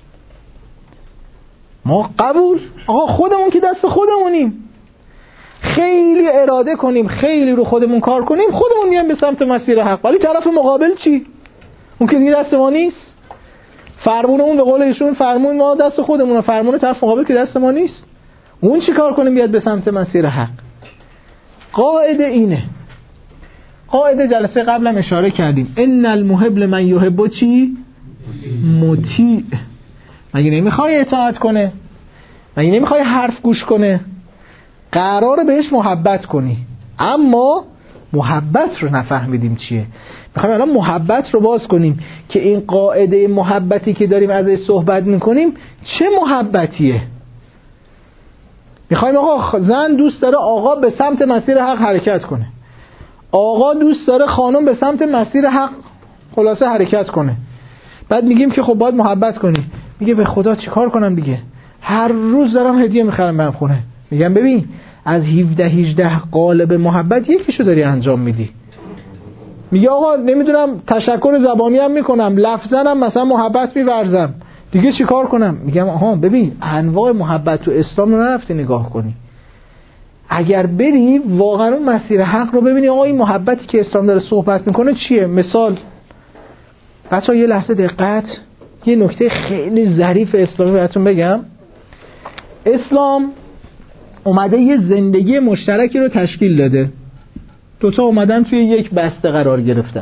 [SPEAKER 2] ما قبول آقا خودمون که دست خودمونیم، خیلی اراده کنیم، خیلی رو خودمون کار کنیم، خودمون میایم به سمت مسیر حق. ولی طرف مقابل چی؟ اون که دیگه دست ما نیست. فرمونمون به قول ایشون فرمون ما دست خودمونه، فرمون طرف مقابل که دست ما نیست. اون چی کار کنیم بیاد به سمت مسیر حق؟ قاعده اینه، قاعده جلسه قبلم اشاره کردیم، ان المحب لمن یحب چی؟ مطیع. مگه نمیخوای اطاعت کنه؟ مگه نمیخوای حرف گوش کنه؟ قراره بهش محبت کنی، اما محبت رو نفهمیدیم چیه. میخوایم الان محبت رو باز کنیم که این قاعده محبتی که داریم ازش صحبت میکنیم چه محبتیه. میخوایم آقا زن دوست داره آقا به سمت مسیر حق حرکت کنه، آقا دوست داره خانم به سمت مسیر حق خلاصه حرکت کنه. بعد میگیم که خب باید محبت کنی، میگه به خدا چیکار کنم دیگه، هر روز دارم هدیه میخرم برام خونه. میگم ببین از 17-18 قالب محبت یکیشو داری انجام میدی. میگه آقا نمیدونم تشکر زبانی هم میکنم، لفظاً هم مثلا محبت میورزم، دیگه چیکار کنم؟ میگم آها ببین انواع محبت تو اسلام رو نرفتی نگاه کنی. اگر بری واقعا اون مسیر حق رو ببینی آقا این محبتی که اسلام داره صحبت میکنه چیه. مثال بچه‌ها یه لحظه دقت، یه نکته خیلی ظریف اسلامی براتون بگم. اسلام اومده یه زندگی مشترکی رو تشکیل داده، دوتا اومدن توی یک بسته قرار گرفتن،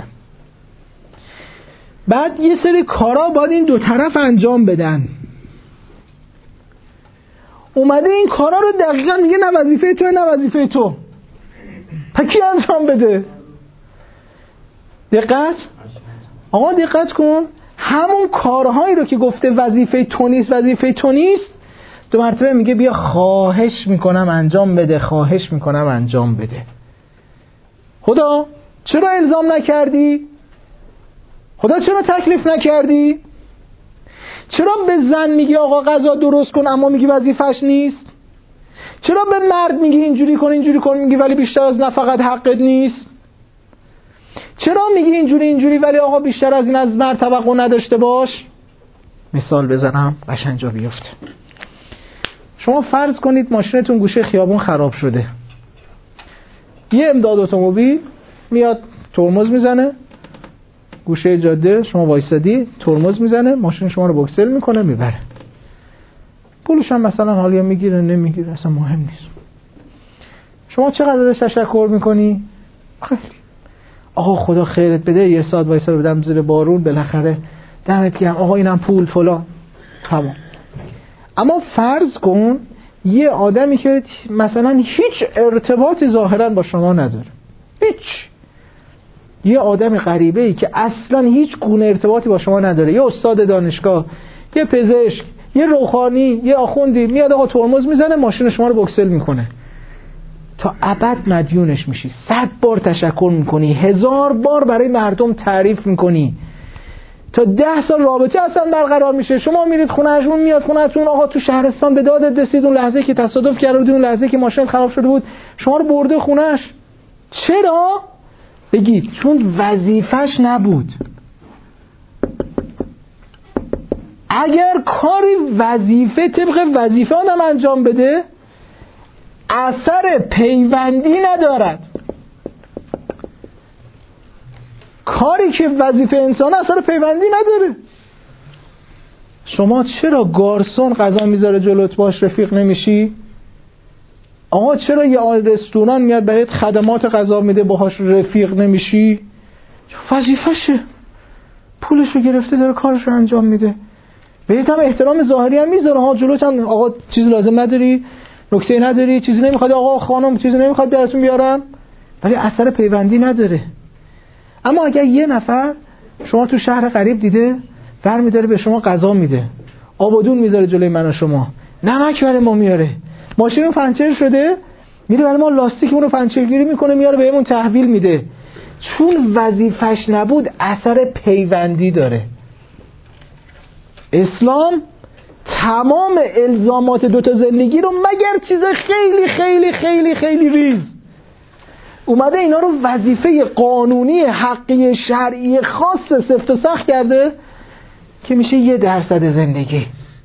[SPEAKER 2] بعد یه سری کارا باید این دو طرف انجام بدن. اومده این کارا رو دقیقا میگه نه وظیفه تو نه وظیفه تو، پس کی انجام بده؟ دقت آقا دقت کن، همون کارهایی رو که گفته وظیفه تو نیست وظیفه تو نیست، دو مرتبه میگه بیا خواهش میکنم انجام بده، خواهش میکنم انجام بده. خدا چرا الزام نکردی؟ خدا چرا تکلیف نکردی؟ چرا به زن میگی آقا غذا درست کن اما میگی وظیفش نیست؟ چرا به مرد میگی اینجوری کن اینجوری کن میگی ولی بیشتر از نفقت حقت نیست؟ چرا میگی اینجوری ولی آقا بیشتر از این از مرد توقع نداشته باش؟ مثال بزنم قشنگ جا بیفته. شما فرض کنید ماشینتون گوشه خیابون خراب شده، یه امداد اتومبیل میاد ترمز میزنه گوشه جاده، شما وایسادی، ترمز میزنه، ماشین شما رو بوکسل میکنه میبره، پولش هم مثلا حالا میگیره نمیگیره اصلا مهم نیست. شما چقدر ازش تشکر میکنی؟ خیلی. آقا خدا خیرت بده، یه ساعت وایسا بدم زیر بارون، بالاخره دمت گرم آقا اینم پول فلان، تمام. اما فرض کن یه آدمی که مثلا هیچ ارتباطی ظاهرا با شما نداره، هیچ، یه آدم غریبه‌ای که اصلا هیچ گونه ارتباطی با شما نداره، یه استاد دانشگاه، یه پزشک، یه روحانی، یه آخوندی، میاد آقا ترمز میزنه ماشین شما رو بوکسل میکنه، تا ابد مدیونش میشی. 100 بار تشکر میکنی، 1000 بار برای مردم تعریف میکنی، تا 10 سال رابطه اصلا برقرار میشه. شما میرید خونه‌اش، اون میاد خونه‌تون، آقا تو شهرستان به دادت رسید، اون لحظه که تصادف کرده بود، اون لحظه که ماشین خراب شده بود، شما رو برده خونه‌اش. چرا؟ بگید چون وظیفش نبود. اگر کاری وظیفه طبق وظیفه آدم انجام بده اثر پیوندی ندارد. کاری که وظیفه انسان اثر پیوندی نداره. شما چرا گارسون غذا میذاره جلوت باش رفیق نمیشی؟ آقا چرا یه رستوران میاد بهت خدمات غذا میده باهاش رفیق نمیشی؟ وظیفشه، پولشو گرفته داره کارشو انجام میده. بهت هم احترام ظاهری هم میذاره ها، جلوت هم آقا چیزی لازم نداری، نکته نداری، چیزی نمیخواد آقا خانم چیزی نمیخواد درتون بیارم، ولی اثر پیوندی نداره. اما اگر یه نفر شما تو شهر غریب دیده برمی‌داره به شما غذا میده، آبادون میذاره جلوی من و شما، نمک برای ما میاره، ماشینمون پنچر شده میره برای ما لاستیکمون رو پنچرگیری میکنه میاره بهمون تحویل میده، چون وظیفش نبود اثر پیوندی داره. اسلام تمام الزامات دوتا زندگی رو مگر چیز خیلی خیلی خیلی خیلی ریز اومده اینا رو وظیفه قانونی حقی شرعی خاص سفت و سخت کرده که میشه 1% زندگی.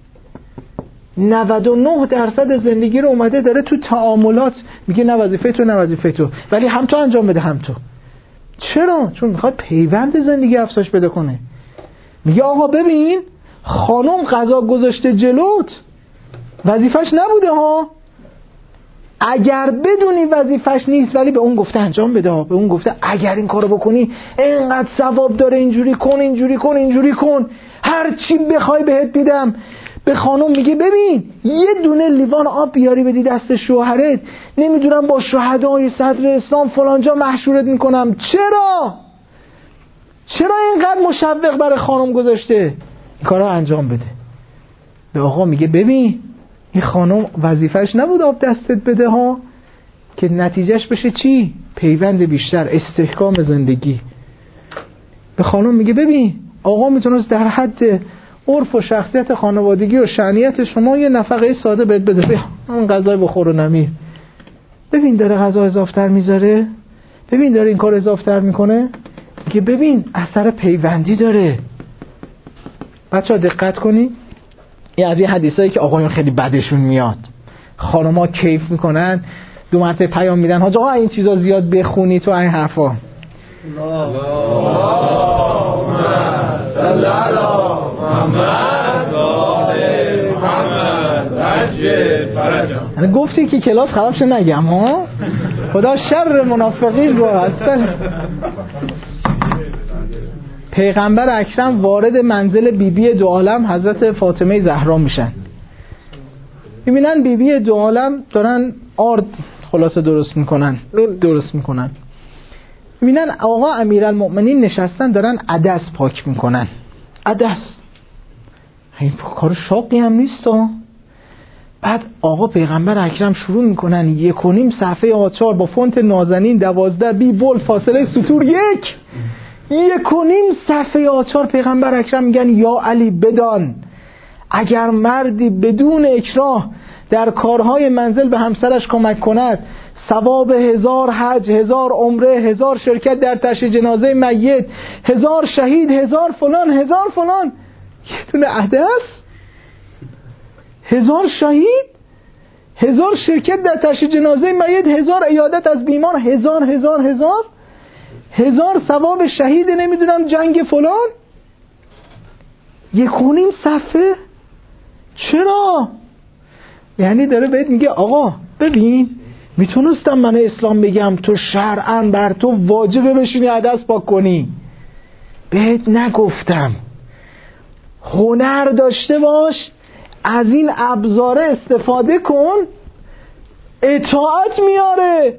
[SPEAKER 2] 99% زندگی رو اومده داره تو تعاملات میگه نه وظیفه تو نه وظیفه تو، ولی هم تو انجام بده هم تو. چرا؟ چون میخواد پیوند زندگی افزایش بده کنه. میگه آقا ببین خانم غذا گذاشته جلوت وظیفش نبوده ها، اگر بدونی وظیفش نیست ولی به اون گفته انجام بده ها. به اون گفته اگر این کارو بکنی اینقدر ثواب داره، اینجوری کن اینجوری کن اینجوری کن، هر چی بخوای بهت میدم. به خانم میگه ببین یه دونه لیوان آب بیاری بدی دست شوهرت، نمیدونم با شهدای صدر اسلام فلانجا محشورت میکنم. چرا اینقدر مشوق برای خانم گذاشته؟ این کارا انجام بده. به آقا میگه ببین این خانم وظیفش نبود آب دستت بده ها، که نتیجهش بشه چی؟ پیوند بیشتر، استحکام زندگی. به خانم میگه ببین آقا میتونست در حد عرف و شخصیت خانوادگی و شأنیت شما یه نفقه ساده بهت بده، بیا اون غذای بخور و نمیر. ببین داره غذا اضافتر میذاره، ببین داره این کار اضافتر میکنه، میگه ببین اثر پیوندی داره. بچه‌ها دقت کنی، این از این حدیثایی که آقایون خیلی بدشون میاد، خانم‌ها کیف میکنن 2 مرتبه پیام میدن حاج آقا این چیزا زیاد بخونی تو این حرفا. یعنی گفتی که کلاس خراب شه نگم ها، خدا شر منافقین رو اصلا. پیغمبر اکرم وارد منزل بیبی دو عالم حضرت فاطمه زهرا میشن. میبینن بیبی دو عالم دارن آرد خلاصه درست میکنن. میبینن آقا امیرالمؤمنین نشستن دارن عدس پاک میکنن. عدس این کار شاقی هم نیست ها. بعد آقا پیغمبر اکرم شروع میکنن 1.5 صفحه آچار با فونت نازنین 12 بی بول فاصله سطور 1 1.5 صفحه آچار. پیغمبر اکرم میگن یا علی بدان اگر مردی بدون اکراه در کارهای منزل به همسرش کمک کند ثواب 1000 حج، 1000 عمره، 1000 شرکت در تشییع جنازه میت، 1000 شهید، 1000 فلان. یه دونه عدس 1000 شهید، 1000 شرکت در تشییع جنازه میت، 1000 عیادت از بیمار، 1000 ثواب شهید نمیدونم جنگ فلان. 1.5 صفحه. چرا؟ یعنی داره بهت میگه آقا ببین میتونستم من اسلام بگم تو شرعاً بر تو واجبه بشینی عدس پاک کنی، بهت نگفتم. هنر داشته باش، از این ابزار استفاده کن، اطاعت میاره.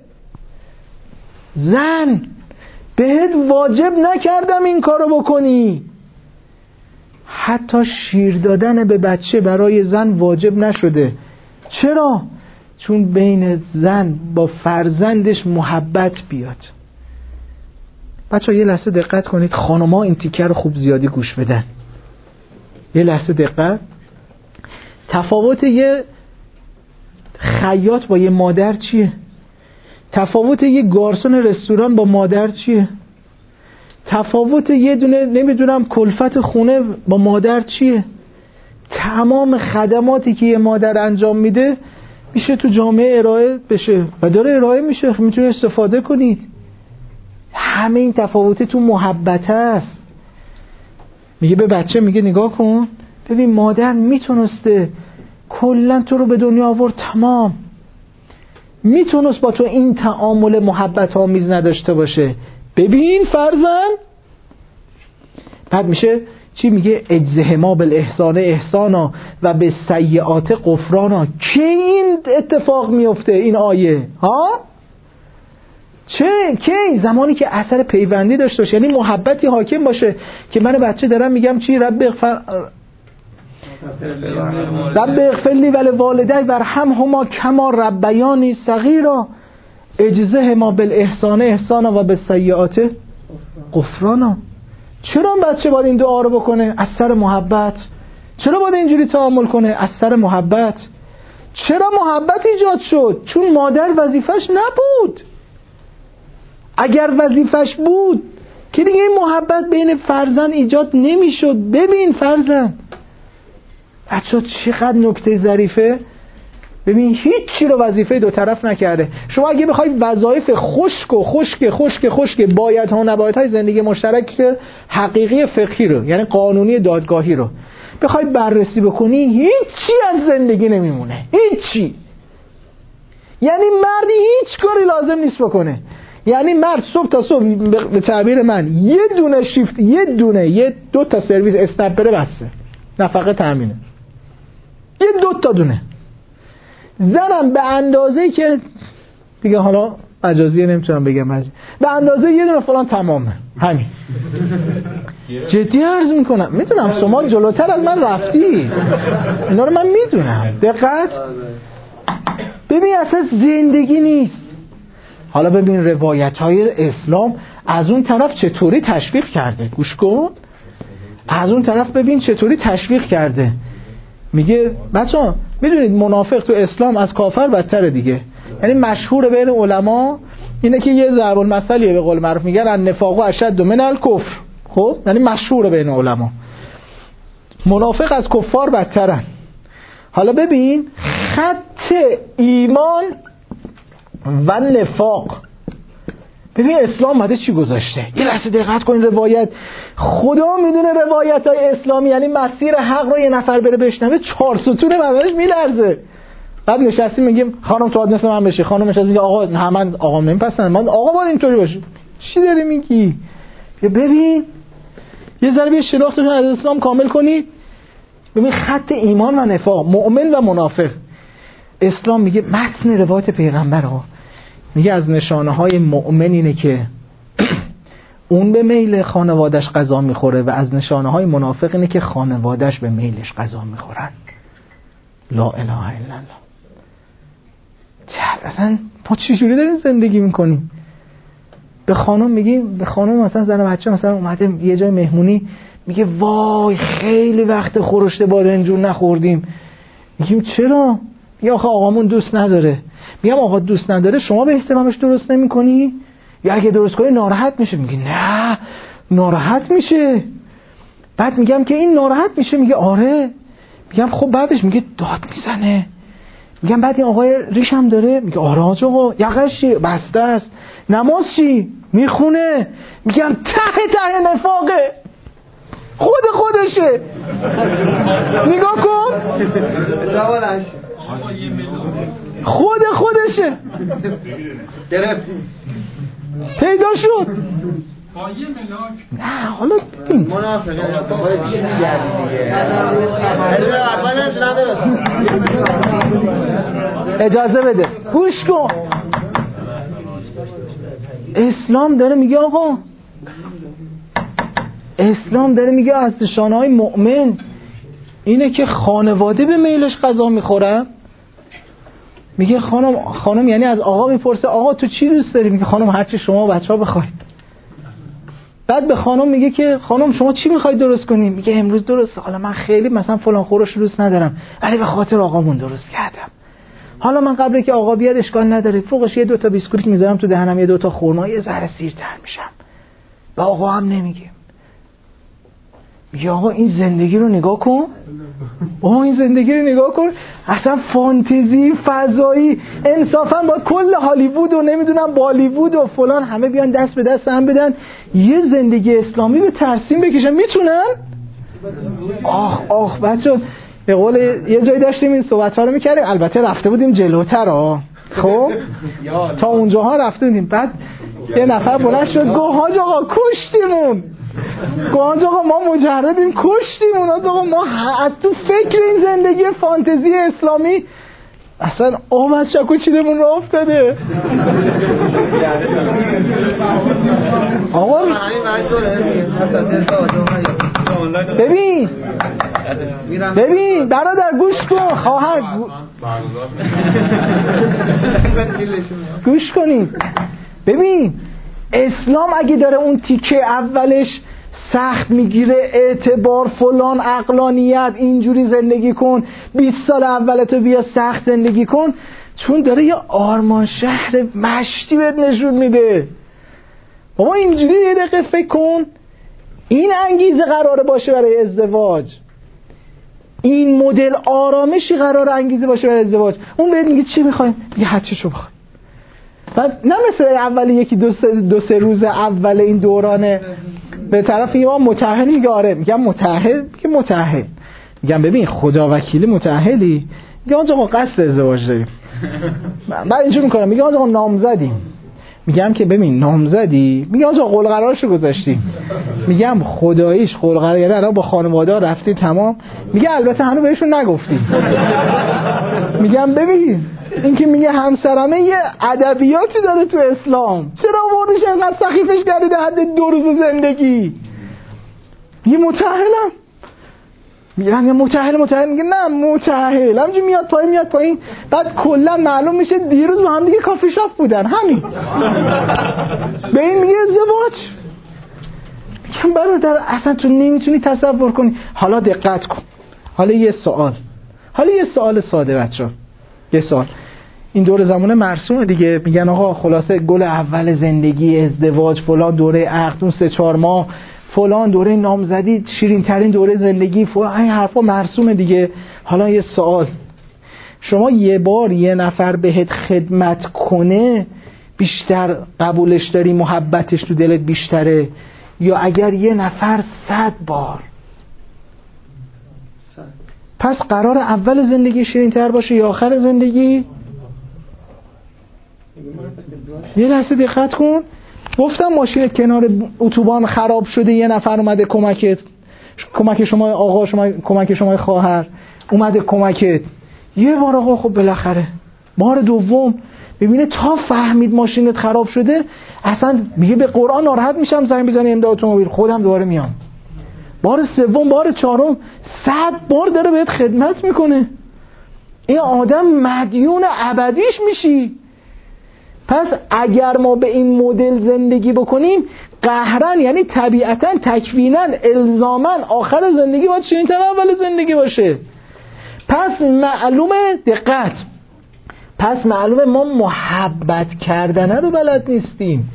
[SPEAKER 2] زن بهت واجب نکردم این کارو بکنی. حتی شیر دادن به بچه برای زن واجب نشده. چرا؟ چون بین زن با فرزندش محبت بیاد. بچه یه لحظه دقت کنید، خانم‌ها این تیکه رو خوب زیادی گوش بدن. یه لحظه دقت. تفاوت یه خیاط با یه مادر چیه؟ تفاوت یه گارسون رستوران با مادر چیه؟ تفاوت یه دونه نمیدونم کلفت خونه با مادر چیه؟ تمام خدماتی که یه مادر انجام میده میشه تو جامعه ارائه بشه و داره ارائه میشه، میتونید استفاده کنید. همه این تفاوت تو محبت است. میگه به بچه، میگه نگاه کن ببین مادر میتونسته کلا تو رو به دنیا آورد، تمام، میتونست با تو این تعامل محبت آمیز نداشته باشه. ببین فرزند، بعد میشه چی میگه؟ اجزهما بالاحسان احسانا و به سیئات غفرانا. کی این اتفاق میفته این آیه ها؟ کی؟ زمانی که اثر پیوندی داشته باشه، یعنی محبتی حاکم باشه که من بچه دارم میگم چی؟ رب اغفر لی ولوالدی وارحمهما کما ربیانی صغیرا اجزهما بالاحسان احسانا و بالسیئات غفرانا. چرا بچه باید این دعا رو بکنه؟ از سر محبت. چرا باید اینجوری تعامل کنه؟ از سر محبت. چرا محبت ایجاد شد؟ چون مادر وظیفش نبود. اگر وظیفش بود که دیگه این محبت بین فرزند ایجاد نمیشد. ببین فرزند، بچه چقدر نکته ظریفه. ببین هیچ چی رو وظیفه دو طرف نکرده. شما اگه بخوای وظایف خشک باید ها و نباید های زندگی مشترک حقیقی فقهی رو، یعنی قانونی دادگاهی رو بخوای بررسی بکنی، هیچی از زندگی نمیمونه. هیچی. یعنی مردی هیچ کاری لازم نیست بکنه. یعنی مرد صبح تا صبح به تعبیر من یه دونه شیفت، یه دو تا سرویس اسنپ بره بسته، نفقه تامینه، یه دو تا دونه. زنم به اندازه‌ای که دیگه حالا مجازیه نمیتونم بگم، به اندازه یه دونه فلان تمامه. همین. جدی عرض میکنم. میدونم شما جلوتر از من رفتی، اینا رو من میدونم. دقت ببین، اصلا زندگی نیست. حالا ببین روایت‌های اسلام از اون طرف چطوری تشویق کرده. گوش کن. از اون طرف ببین چطوری تشویق کرده. میگه بچه‌ها میدونید منافق تو اسلام از کافر بدتره دیگه. یعنی مشهور بین علما اینه که یه ضرب المثلیه به قول معروف، میگن النفاق اشد من الکفر. خب یعنی مشهور بین علما منافق از کفار بدترن. حالا ببین خط ایمان و نفاق، ببین اسلام ماده چی گذاشته. یه لحظه دقت کن. روایت خدا میدونه روایت‌های اسلامی یعنی مسیر حق رو یه نفر بره بشنوه 4 ستون بدنش میلرزه. بعد نشستیم میگیم خانم تو مثل من بشی، خانم نشست میگه آقا نه من آقام نمیپسندم، من آقا باید اینطوری باشه. چی داری میگی؟ ببین یه ذره شناختتون از اسلام کامل کنید. ببین خط ایمان و نفاق، مؤمن و منافق. اسلام میگه متن روایت پیغمبر ها میگه از نشانه‌های مؤمن اینه که اون به میل خانواده‌اش غذا میخوره و از نشانه‌های منافق اینه که خانواده‌اش به میلش غذا میخورن. لا اله الا الله. اصلا ما چجوری داریم زندگی میکنیم؟ به خانم میگیم، به خانم مثلا زن و بچه مثلا اومده یه جای مهمونی، میگه وای خیلی وقت خورشت بادنجون نخوردیم. میگیم چرا؟ یا آخه آقامون دوست نداره. میگم آقا دوست نداره، شما به احترامش درست نمی‌کنی؟ یا اگه درست کنی ناراحت میشه. میگه نه ناراحت میشه. بعد میگم که این ناراحت میشه، میگه آره. میگم خب بعدش میگه داد میزنه. میگم بعد این آقای ریش هم داره. میگه آره آقا یقش چی؟ بسته است. نماز چی؟ میخونه. میگم ته نفاقه، خودشه. نگاه کن خودشه. پیدا شد
[SPEAKER 5] با یه ملاک.
[SPEAKER 2] نه حالا اجازه بده گوش کن. اسلام داره میگه آقا، اسلام داره میگه از نشانه‌های مؤمن اینه که خانواده به میلش غذا میخورن. میگه خانم یعنی از آقا میپرسه آقا تو چی دوست داری؟ میگه خانم هر چی شما بچه‌ها بخواید. بعد به خانم میگه که خانم شما چی میخواید درست کنیم؟ میگه امروز درست، حالا من خیلی مثلا فلان خورش دوست ندارم ولی به خاطر آقامون درست کردم. حالا من قبل که آقا بیاد اشکال نداره، فوقش یه 2 تا بیسکویت میذارم تو دهنم، یه 2 تا خرما، یه ذره سیرتر میشم. به آقا هم نمیگیم. یا آقا این زندگی رو نگاه کن، این زندگی رو نگاه کن، اصلا فانتزی فضایی، انصافا با کل هالیوود و نمیدونم بالیوود و فلان همه بیان دست به دست هم بدن یه زندگی اسلامی به ترسیم بکشن. میتونن؟ آخ بچه به قول یه جایی داشتیم این صحبت ها رو میکردیم، البته رفته بودیم جلوتر ها، خب تا اونجاها رفته بودیم، بعد یه نفر بلند شد گفت حاج آقا کشتیمون، گفت آقا ما مجردیم کشتیمون، آقا ما از تو فکر این زندگی فانتزی اسلامی اصلا آب از شکو چیدمون را افتاده. آقا ببین برادر گوش کن، خواهر گوش کنید، ببین اسلام اگه داره اون تیکه اولش سخت میگیره، اعتبار فلان عقلانیت اینجوری زندگی کن 20 سال اولتو بیا سخت زندگی کن، چون داره یه آرمان شهر مشتی بهت نشون میده. بابا اینجوری یه دقیقه فکر کن، این انگیزه قراره باشه برای ازدواج، این مدل آرامشی قراره انگیزه باشه برای ازدواج. اون بهت میگه چی میخوایم؟ یه حدشو بخوای. بعد نه مثل اول یکی دو سه روز اول این دورانه به طرف ما متأهل میگه آره، میگم متأهل میگم ببین خدا وکیلی متأهلی، میگم آقا قصد ازدواج داریم. من اینجوری میکنم، میگم آقا نامزدیم، میگم که ببین نامزدی، میگم آقا قول قرارشو گذاشتیم، میگم خداییش قول قرار یعنی الان با خانواده رفتی تمام، میگه البته هنوز بهشون نگفتی. میگم ببین این که میگه همسرانه یه ادبیاتی داره تو اسلام، چرا آوردش اینقدر سخیفش کردی حد 2 روز زندگی؟ یه متأهلم، میگم یه متأهل میگه نه متأهل همینجوری میاد پایین، بعد کلا معلوم میشه دیروز با هم دیگه کافی شاپ بودن همین. به این میگه ازدواج. میگم برادر اصلا تو نمیتونی تصور کنی. حالا دقت کن، حالا یه سوال ساده بچه‌ها، یه سوال، این دور زمانه مرسومه دیگه، میگن آقا خلاصه گل اول زندگی ازدواج فلان، دوره عقد اون 3-4 ماه فلان، دوره نامزدی شیرین ترین دوره زندگی فلان، این حرفا مرسومه دیگه. حالا یه سوال، شما یه بار یه نفر بهت خدمت کنه بیشتر قبولش داری، محبتش تو دلت بیشتره، یا اگر یه نفر 100 بار؟ پس قرار اول زندگی شیرین تر باشه یا آخر زندگی؟ یه لحظه دقت کن، گفتم ماشینت کنار اتوبان خراب شده، یه نفر اومده کمک شما آقا، کمک شما خواهر اومده کمکت، یه بار آقا خب بالاخره بار دوم ببینه تا فهمید ماشینت خراب شده اصلا میگه به قرآن ناراحت میشم زنگ بزنی امداد اتومبیل خودم دوباره میام. بار سوم بار چهارم 100 بار داره بهت خدمت میکنه. این آدم مدیون ابدیش میشی. پس اگر ما به این مدل زندگی بکنیم قهرن، یعنی طبیعتا تکوینا الزاما آخر زندگی باید شیرین تر اول زندگی باشه. پس معلومه، دقت، پس معلومه ما محبت کردن رو بلد نیستیم.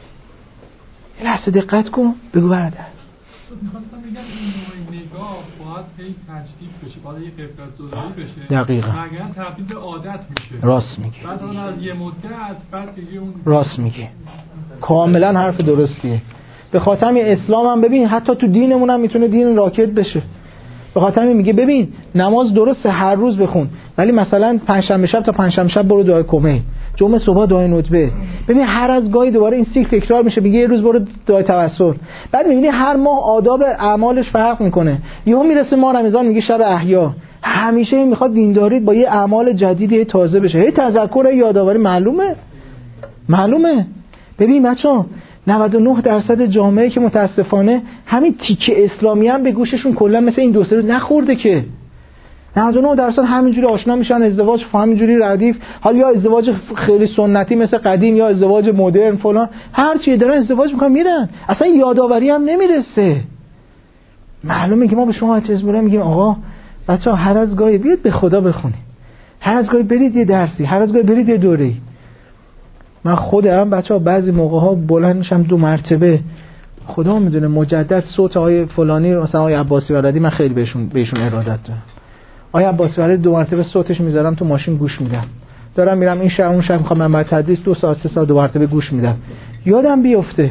[SPEAKER 2] یه لحظه دقت کن، بگو برادر.
[SPEAKER 5] میخواستم بگم این نوع نگاه باید هی تشدید بشه، باید یه قفلت زدایی بشه.
[SPEAKER 2] دقیقاً.
[SPEAKER 5] مگر تبدیل به عادت میشه.
[SPEAKER 2] راست میگی.
[SPEAKER 5] بعد از یه مدت بعد دیگه اون
[SPEAKER 2] راست میگی. کاملا حرف درستیه. به خاطر همین اسلام هم ببین حتی تو دینمون هم میتونه دین راکد بشه. به خاطر همین میگه ببین نماز درسته هر روز بخون، ولی مثلا پنجشنبه شب تا پنجشنبه شب برو دعای کمه، جمعه صبح دعای ندبه. ببین هر از گاهی دوباره این سیکل تکرار میشه، میگه یه روز برو دعای توسل. بعد میبینی هر ماه آداب اعمالش فرق میکنه. یهو میرسه ماه رمضان میگه شب احیا. همیشه میخواد دینداری با یه اعمال جدیدی تازه بشه، هی تذکر یادآوری. معلومه. ببین بچه‌ها 99% جامعه که متاسفانه همین تیکه اسلامی هم به گوششون کلا مثل این 2-3 روز نخورده که 99% همینجوری آشنا میشن، ازدواج همینجوری ردیف، حالا یا ازدواج خیلی سنتی مثل قدیم یا ازدواج مدرن فلان، هر چی دارن ازدواج میکنن میرن، اصلا یادآوری هم نمیرسه. معلومه که ما به شما چیزمون میگیم آقا بچه‌ها هر از گاهی بیاد به خدا بخونید، هر از گاهی برید یه درسی، هر از گاهی برید یه دوره‌ای. من خودم بچه‌ها بعضی موقع‌ها بلند میشم 2 مرتبه خدا میدونه مجدد صوت آقای فلانی مثلا آقای عباسی ولدی من خیلی بهشون ارادت دارم. آقای عباسی ولدی 2 مرتبه صوتش میذارم تو ماشین گوش میدم، دارم میرم این شهر اون شهر میخوام منبع تدریس 2 ساعت 3 ساعت 2 مرتبه گوش میدم، یادم بیفته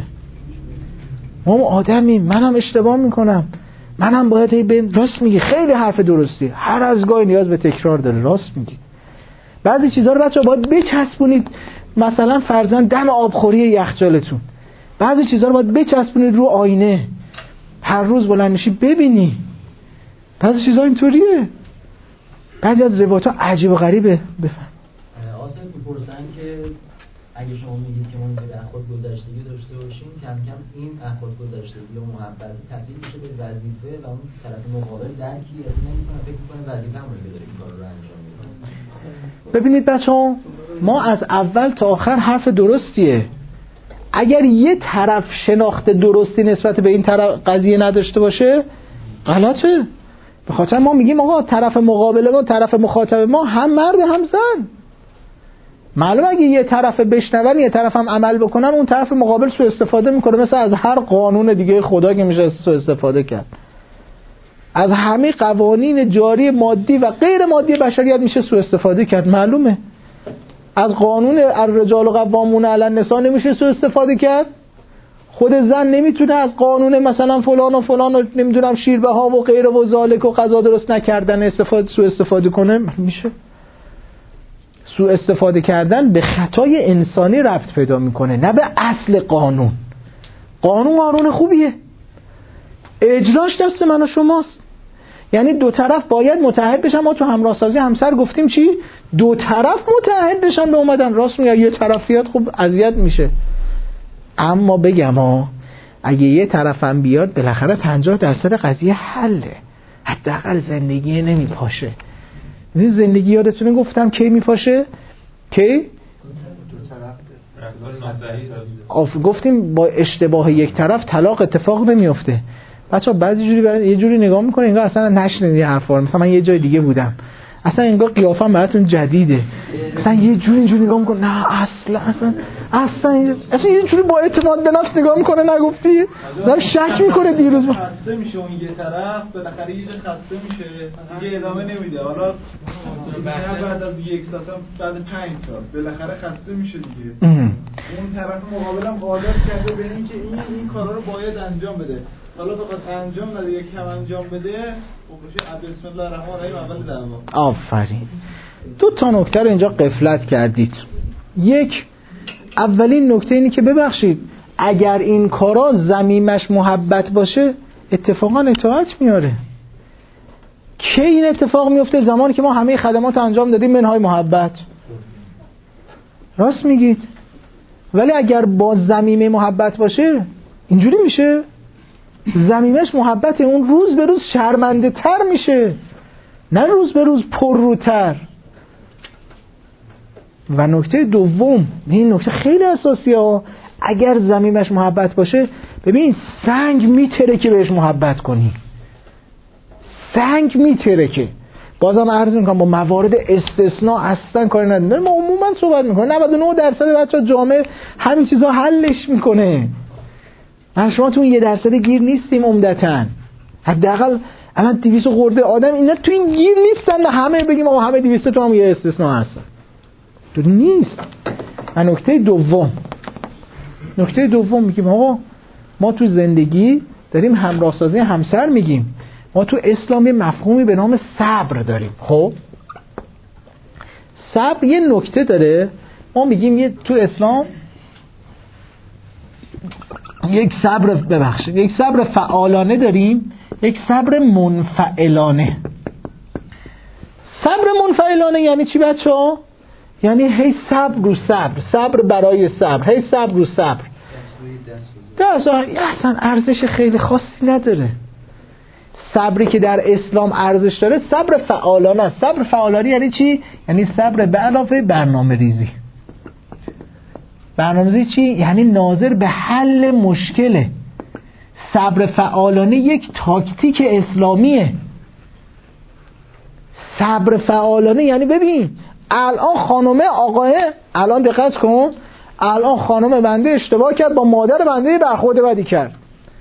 [SPEAKER 2] ما آدمیم، منم اشتباه میکنم، منم باید راست میگی، خیلی حرف درستی، هر از گاهی نیاز به تکرار داره، راست میگی. بعضی چیزا رو بچه‌ها باید بچسبونید، مثلا فرضاً دم آبخوری یخچالتون، بعضی چیزا رو باید بچسبونید رو آینه، هر روز بلند میشی ببینی. بعضی چیزا اینطوریه، بعضی از روایت‌ها عجیب و غریبه. بفهم
[SPEAKER 6] آسان میپرسن که اگه شما میگید که ما این اخلاق گذشتگی داشته باشیم، کم کم این اخلاق گذشتگی و محبت تبدیل میشه به وظیفه و اون طرف مقابل درکی از این نمیکنه، فکر میکنه وظیفه‌مونه که داره این کار رو انجام میده.
[SPEAKER 2] ببینید بچه‌ها، ما از اول تا آخر حرف درستیه. اگر یه طرف شناخت درستی نسبت به این طرف قضیه نداشته باشه غلطه. به خاطر ما میگیم آقا طرف مقابل ما، طرف مخاطب ما هم مرد هم زن. معلومه اگه یه طرف بشنون یه طرف هم عمل بکنن، اون طرف مقابل سوء استفاده میکنه، مثل از هر قانون دیگه خدا که میشه سوء استفاده کرد. از همه قوانین جاری مادی و غیر مادی بشریت میشه سوء استفاده کرد، معلومه. از قانون الرجال قوامون علی النساء نمیشه سوء استفاده کرد. خود زن نمیتونه از قانون مثلا فلان و فلان و نمیدونم شیربه ها و غیره و ذالک و قضا درست نکردن سوء استفاده کنه، میشه. سوء استفاده کردن به خطای انسانی ربط پیدا میکنه، نه به اصل قانون. قانون خوبیه، اجراش دست من و شماست. یعنی دو طرف باید متحد بشن. ما تو همراهسازی همسر گفتیم چی؟ دو طرف متحد بشن به اومدن. راست میگه، یه طرفیت خوب اذیت میشه. اما بگم اگه یه طرفم بیاد بالاخره 50% قضیه حله. حداقل زندگی نمیپاشه. این زندگی یادتونه گفتم کی میپاشه؟ کی؟ گفتیم با اشتباه یک طرف طلاق اتفاق نمیفته. بچه‌ها بعضی جوری یه جوری نگاه میکنه انگار اصلا نشنیدی حرفا رو. مثلا من یه جای دیگه بودم، اصلا انگار قیافم براتون جدیده، مثلا یه جوری اینجوری نگاه میکنه، نه اصلا یه جوری با اعتماد به نفس نگاه میکنه. نگفتی؟ داره شک میکنه دیروز
[SPEAKER 4] خسته میشه اون یه طرف، بالاخره یه جا خسته میشه دیگه، ادامه نمیده. حالا بعد از یک ساعت، بعد 5 ساعت بالاخره خسته میشه دیگه. اون طرف مقابلم عادت کرده به اینکه این کارا رو باید انجام بده، حالا بخواد انجام نده یا کم انجام بده، بسم الله الرحمن الرحیم اول دعوا.
[SPEAKER 2] آفرین. 2 نکته رو اینجا غفلت کردید. یک، اولین نکته اینه که ببخشید اگر این کارا ضمیمش محبت باشه اتفاقا اطاعت میاره. کی این اتفاق میفته؟ زمانی که ما همه خدمات انجام دادیم منهای محبت. راست میگید. ولی اگر با ضمیم محبت باشه اینجوری میشه. ضمیمش محبت، اون روز به روز شرمنده تر میشه، نه روز به روز پرروتر. و نکته دوم، این نکته خیلی اساسیه، اگر ضمیمش محبت باشه، ببین سنگ میترکه بهش محبت کنی، سنگ میترکه. بازم عرض میکنم با موارد استثناء اصلا کاری نداریم، ما عموما صحبت میکنیم. 99% بچه‌ها جامعه همین چیزا حلش میکنه. من شما تو این 1% گیر نیستیم عمدتاً. حداقل الان 200 خورده آدم اینا تو این گیر نیستن، همه بگیم آقا همه 200 تو هم یه استثناء هستن. تو نیست. و نکته دوم میگیم آقا ما تو زندگی داریم همراهسازی همسر میگیم. ما تو اسلام یه مفهومی به نام صبر داریم. خب صبر یه نکته داره، ما میگیم یه تو اسلام یک صبر فعالانه داریم، یک صبر منفعلانه. صبر منفعلانه یعنی چی بچه‌ها؟ یعنی هی صبر رو صبر برای صبر، هی صبر رو صبر. اصلا ارزش خیلی خاصی نداره. صبری که در اسلام ارزش داره صبر فعالانه است. صبر فعالانه یعنی چی؟ یعنی صبر به علاوه برنامه‌ریزی. برنامه‌ریزی چی؟ یعنی ناظر به حل مشکله. صبر فعالانه یک تاکتیک اسلامیه. صبر فعالانه یعنی ببین الان خانومه آقاه، الان دقت کن، الان خانم بنده اشتباه کرد با مادر بنده برخورد بدی کرد،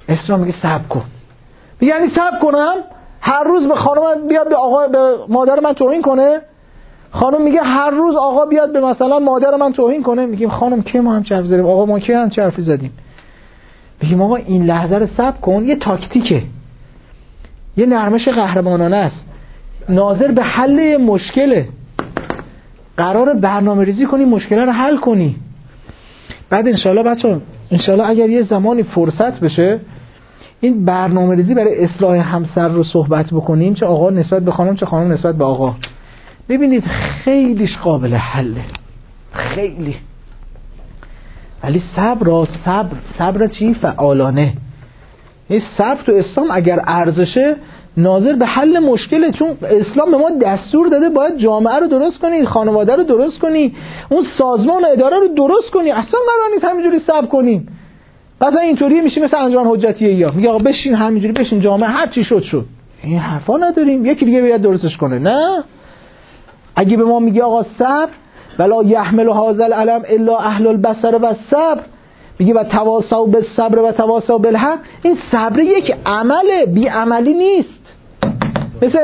[SPEAKER 2] اسلام میگه صبر کن. یعنی صبر کنم هر روز به خانم بیاد به مادر من توهین کنه؟ خانم میگه هر روز آقا بیاد به مثلا مادر من توهین کنه؟ میگیم خانم کی ما هم حرف زدیم؟ آقا ما کی هم حرفی زدیم؟ میگیم آقا این لحظه رو صبر کن. یه تاکتیکه، یه نرمش قهرمانانه است، ناظر به حل مشکله. قراره برنامه‌ریزی کنی، مشکل رو حل کنی. بعد انشالله بچه‌ها، انشالله اگر یه زمانی فرصت بشه این برنامه‌ریزی برای اصلاح همسر رو صحبت بکنیم، چه آقا نسبت به خانم چه خانم نسبت به آقا. ببینید خیلیش قابل حله، خیلی. ولی صبر چی؟ فعالانه. این صبر تو اسلام اگر ارزشه ناظر به حل مشکله، چون اسلام به ما دستور داده باید جامعه رو درست کنی، خانواده رو درست کنی، اون سازمان و اداره رو درست کنی. اصلا قرار نیست همینجوری صبر کنیم. مثلا اینطوری میشی مثل انجمن حجتیه یا میگه آقا بشین همینجوری بشین جامعه هر چی شد. این حرفا نداریم، یکی دیگه بیاد درستش کنه. نه، اگه به ما میگه آقا صبر ولا یحمل هذا العلم الا اهل البصر و الصبر، میگه و تواصوا بالصبر و تواصوا بالحق، این صبر یک عمله، بی عملی نیست. مثل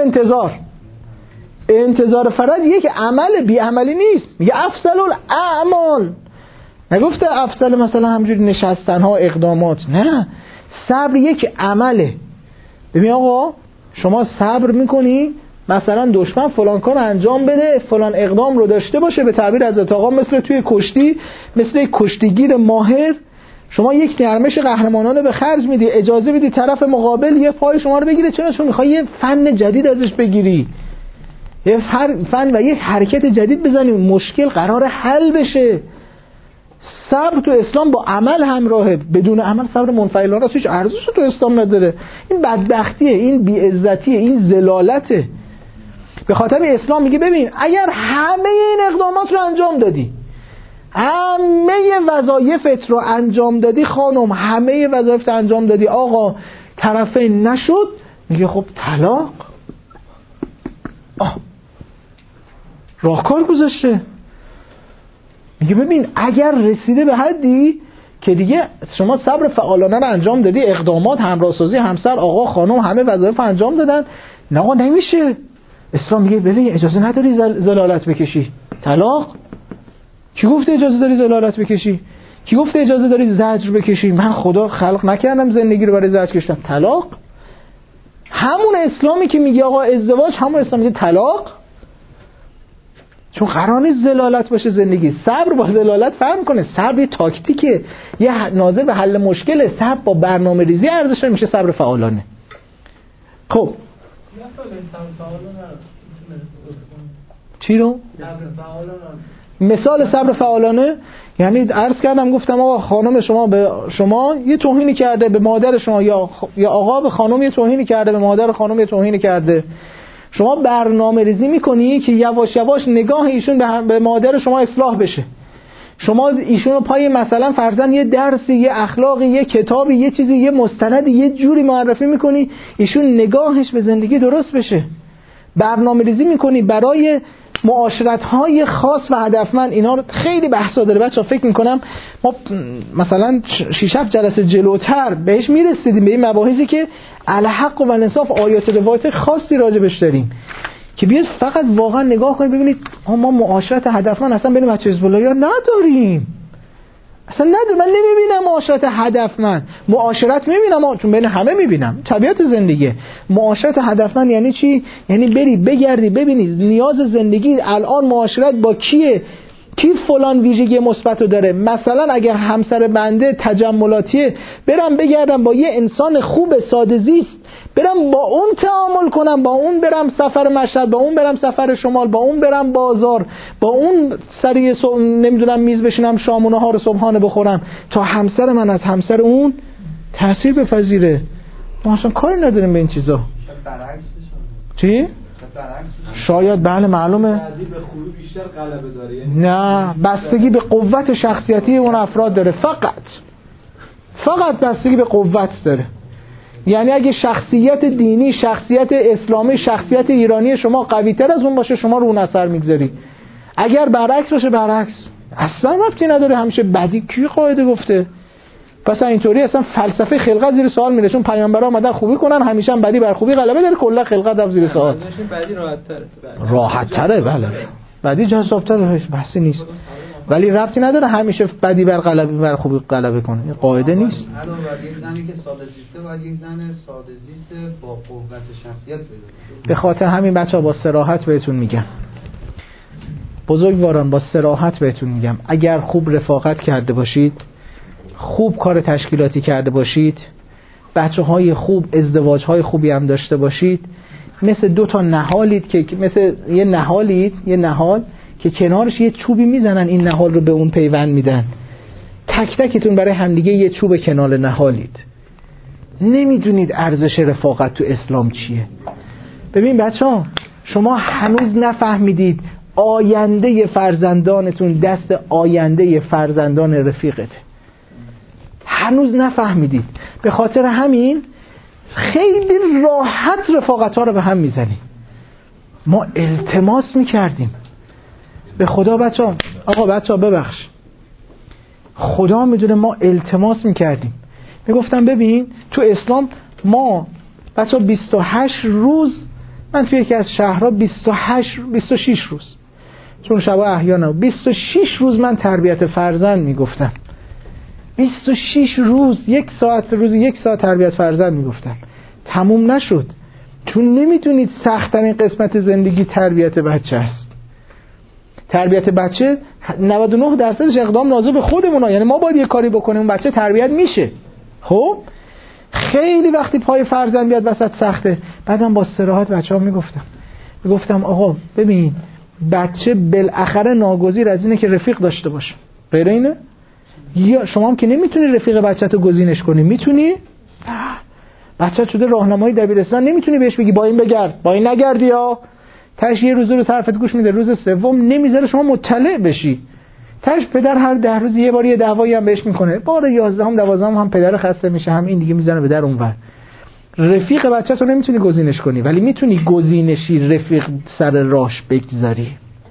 [SPEAKER 2] انتظار فرج یک عمل، بی عملی نیست. میگه افضل الاعمال، نگفته افضل مثلا همجوری نشستن ها اقدامات. نه، صبر یک عمله. ببین آقا شما صبر میکنی مثلا دشمن فلان کار انجام بده، فلان اقدام رو داشته باشه، به تعبیر حضرت آقا مثل توی کشتی، مثل یک کشتیگیر ماهر شما یک نرمش قهرمانانه به خرج میدی، اجازه میدی طرف مقابل یه پای شما رو بگیره. چون میخوای یه فن جدید ازش بگیری، یه فن و یه حرکت جدید بزنی، مشکل قرار حل بشه. صبر تو اسلام با عمل همراهه، بدون عمل صبر منفعلانه هیچ ارزشی تو اسلام نداره. این بدبختیه، این بی‌عزتیه، این ذلالته. به خاطر اسلام میگه ببین اگر همه این اقدامات رو انجام دادی، همه وظایفت رو انجام دادی خانم، همه وظایفت رو انجام دادی آقا، طرفین نشد، میگه خب طلاق. راهکار گذاشته. میگه ببین اگر رسیده به حدی که دیگه شما صبر فعالانه رو انجام دادی، اقدامات، همراهسازی همسر، آقا خانم همه وظایف انجام دادن، نه آقا نمیشه. اسلام میگه ببین اجازه نداری ضلالت بکشی، طلاق. کی گفته اجازه داری ضلالت بکشی؟ کی گفته اجازه داری زجر بکشی؟ من خدا خلق نکردم زندگی رو برای زجر کشیدن. طلاق. همون اسلامی که میگه آقا ازدواج، همون اسلام میگه طلاق. چون قرار نیست ضلالت باشه زندگی. صبر با ضلالت فرق کنه. صبر یه تاکتیکه، یه ناظر به حل مشکله. صبر با برنامه ریزی ارزش میشه صبر فعالانه. خب چی رو؟ مثال صبر فعالانه یعنی عرض کردم گفتم آقا خانم شما به شما یه توهینی کرده به مادر شما، یا آقا به خانم یه توهینی کرده به مادر خانم یه توهینی کرده. شما برنامه ریزی میکنی که یواش یواش نگاه ایشون به مادر شما اصلاح بشه. شما ایشون رو پای مثلا فرضاً یه درسی، یه اخلاقی، یه کتابی، یه چیزی، یه مستندی یه جوری معرفی میکنی ایشون نگاهش به زندگی درست بشه. برنامه ریزی میکنی برای معاشرت‌های خاص و هدفمند. اینا رو خیلی بحثا داره بچه‌ها. فکر میکنم ما مثلا 6-7 جلسه جلوتر بهش میرسیدیم، به این مباحثی که الحق و انصاف آیات روایت خاصی راجبش داریم که بیاید فقط واقعا نگاه کنید ببینید ما معاشرت هدفمند اصلا بین بچه حزب الله نداریم. اصلا نداریم. من نمیبینم معاشرت هدفمند. معاشرت میبینم چون بین همه میبینم، طبیعت زندگیه. معاشرت هدفمند یعنی چی؟ یعنی بری بگردی ببینی نیاز زندگی الان معاشرت با کیه، کی فلان ویژگی مثبتو داره. مثلا اگر همسر بنده تجملاتیه، برم بگردم با یه انسان خوب ساده زیست، برم با اون تعامل کنم، با اون برم سفر مشهد، با اون برم سفر شمال، با اون برم بازار، با اون سری نمیدونم میز بشینم شام و نهار صبحانه بخورم تا همسر من از همسر اون تاثیر بپذیره. ما اصلا کاری نداریم به این چیزا. چی؟ شاید بله معلومه.
[SPEAKER 8] به خوبی بیشتر غلبه داره.
[SPEAKER 2] نه، بستگی به قوت شخصیتی اون افراد داره. فقط بستگی به قوت داره. یعنی اگه شخصیت دینی، شخصیت اسلامی، شخصیت ایرانی شما قوی تر از اون باشه شما رو اون اثر میگذاری. اگر برعکس باشه برعکس. اصلا ربطی نداره. همیشه بدی کی قاعده گفته؟ پس اینطوری اصلا فلسفه خلقت زیر سوال میره، چون پیامبرا اومدن خوبی کنن، همیشه هم بدی بر خوبی غلبه داره، کلا خلقت رفت زیر سوال.
[SPEAKER 3] بدی
[SPEAKER 2] راحت تره بله، بدی جذاب‌تره، بحثی نیست، ولی ربطی نداره همیشه بدی بر خوبی غلبه کنه، این قاعده نیست.
[SPEAKER 9] علاوه بر یک زنی که ساده زیسته باید یک زن ساده زیست با قوت شخصیت بده.
[SPEAKER 2] به خاطر همین بچه‌ها با صراحت بهتون میگم، بزرگواران با صراحت بهتون میگم، اگر خوب رفاقت کرده باشید، خوب کار تشکیلاتی کرده باشید، بچه‌های خوب، ازدواج‌های خوبی هم داشته باشید، مثل دو تا نهالید که مثل یه نهال که کنارش یه چوبی میزنن، این نهال رو به اون پیوند میدن. تک تکتون برای همدیگه یه چوب کنار نهالید. نمیدونید ارزش رفاقت تو اسلام چیه. ببین بچه‌ها، شما هنوز نفهمیدید آینده فرزندانتون دست آینده فرزندان رفیقته. هنوز نفهمیدید. به خاطر همین خیلی راحت رفاقت ها رو به هم میزنیم. ما التماس میکردیم به خدا بچه‌ها ببخش، خدا میدونه ما التماس میکردیم، میگفتم ببین تو اسلام ما بچه‌ها 28 روز، من توی یکی از شهرها 26 روز، چون شبا احیانا 26 روز من تربیت فرزند میگفتم. 26 روز یک ساعت تربیت فرزند میگفتم. تموم نشد، چون نمیتونید سخت‌ترین قسمت زندگی تربیت بچه است. تربیت بچه 99% اقدام نازل به خودمونه، یعنی ما باید یه کاری بکنیم اون بچه تربیت میشه. خب خیلی وقتی پای فرزند بیاد وسط سخته. بعدم با صراحت بچه‌ها میگفتم آقا ببین، بچه بالاخره ناگزیر از اینه که رفیق داشته باشه، غیر اینه؟ یا شما هم که نمیتونی رفیق بچه‌تو گزینش کنی، میتونی؟ بچه شده راهنمای دبیرستان، نمیتونی بهش بگی با این بگرد، با این نگردی، یا تاش یه روز رو طرفت گوش میده، روز سوم نمیذاره شما مطلع بشی، تاش پدر هر 10 روز یه بار یه دعوایی هم بهش میکنه، بار 11 12 هم پدر خسته میشه، هم این دیگه میزنه به در اونور. رفیق بچه‌تو نمیتونی گزینش کنی، ولی میتونی گزینشی رفیق سر راهش بگذاری.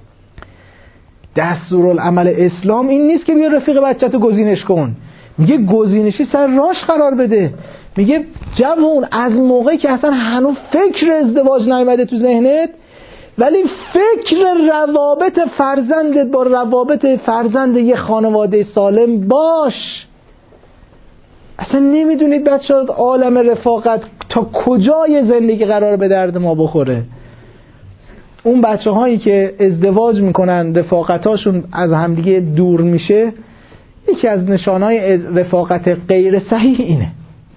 [SPEAKER 2] دستورالعمل اسلام این نیست که بیا رفیق بچه‌تو گزینش کن، میگه گزینشی سر راهش قرار بده. میگه جوون، از موقعی که اصلا هنوز فکر ازدواج نیامده تو ذهنت، ولی فکر روابط فرزندت با روابط فرزند یه خانواده سالم باش. اصلا نمیدونید بچه‌ها عالم رفاقت تا کجای زندگی قرار به درد ما بخوره. اون بچه‌هایی که ازدواج میکنن رفاقتاشون از همدیگه دور میشه، یکی از نشانهای رفاقت غیر صحیح اینه.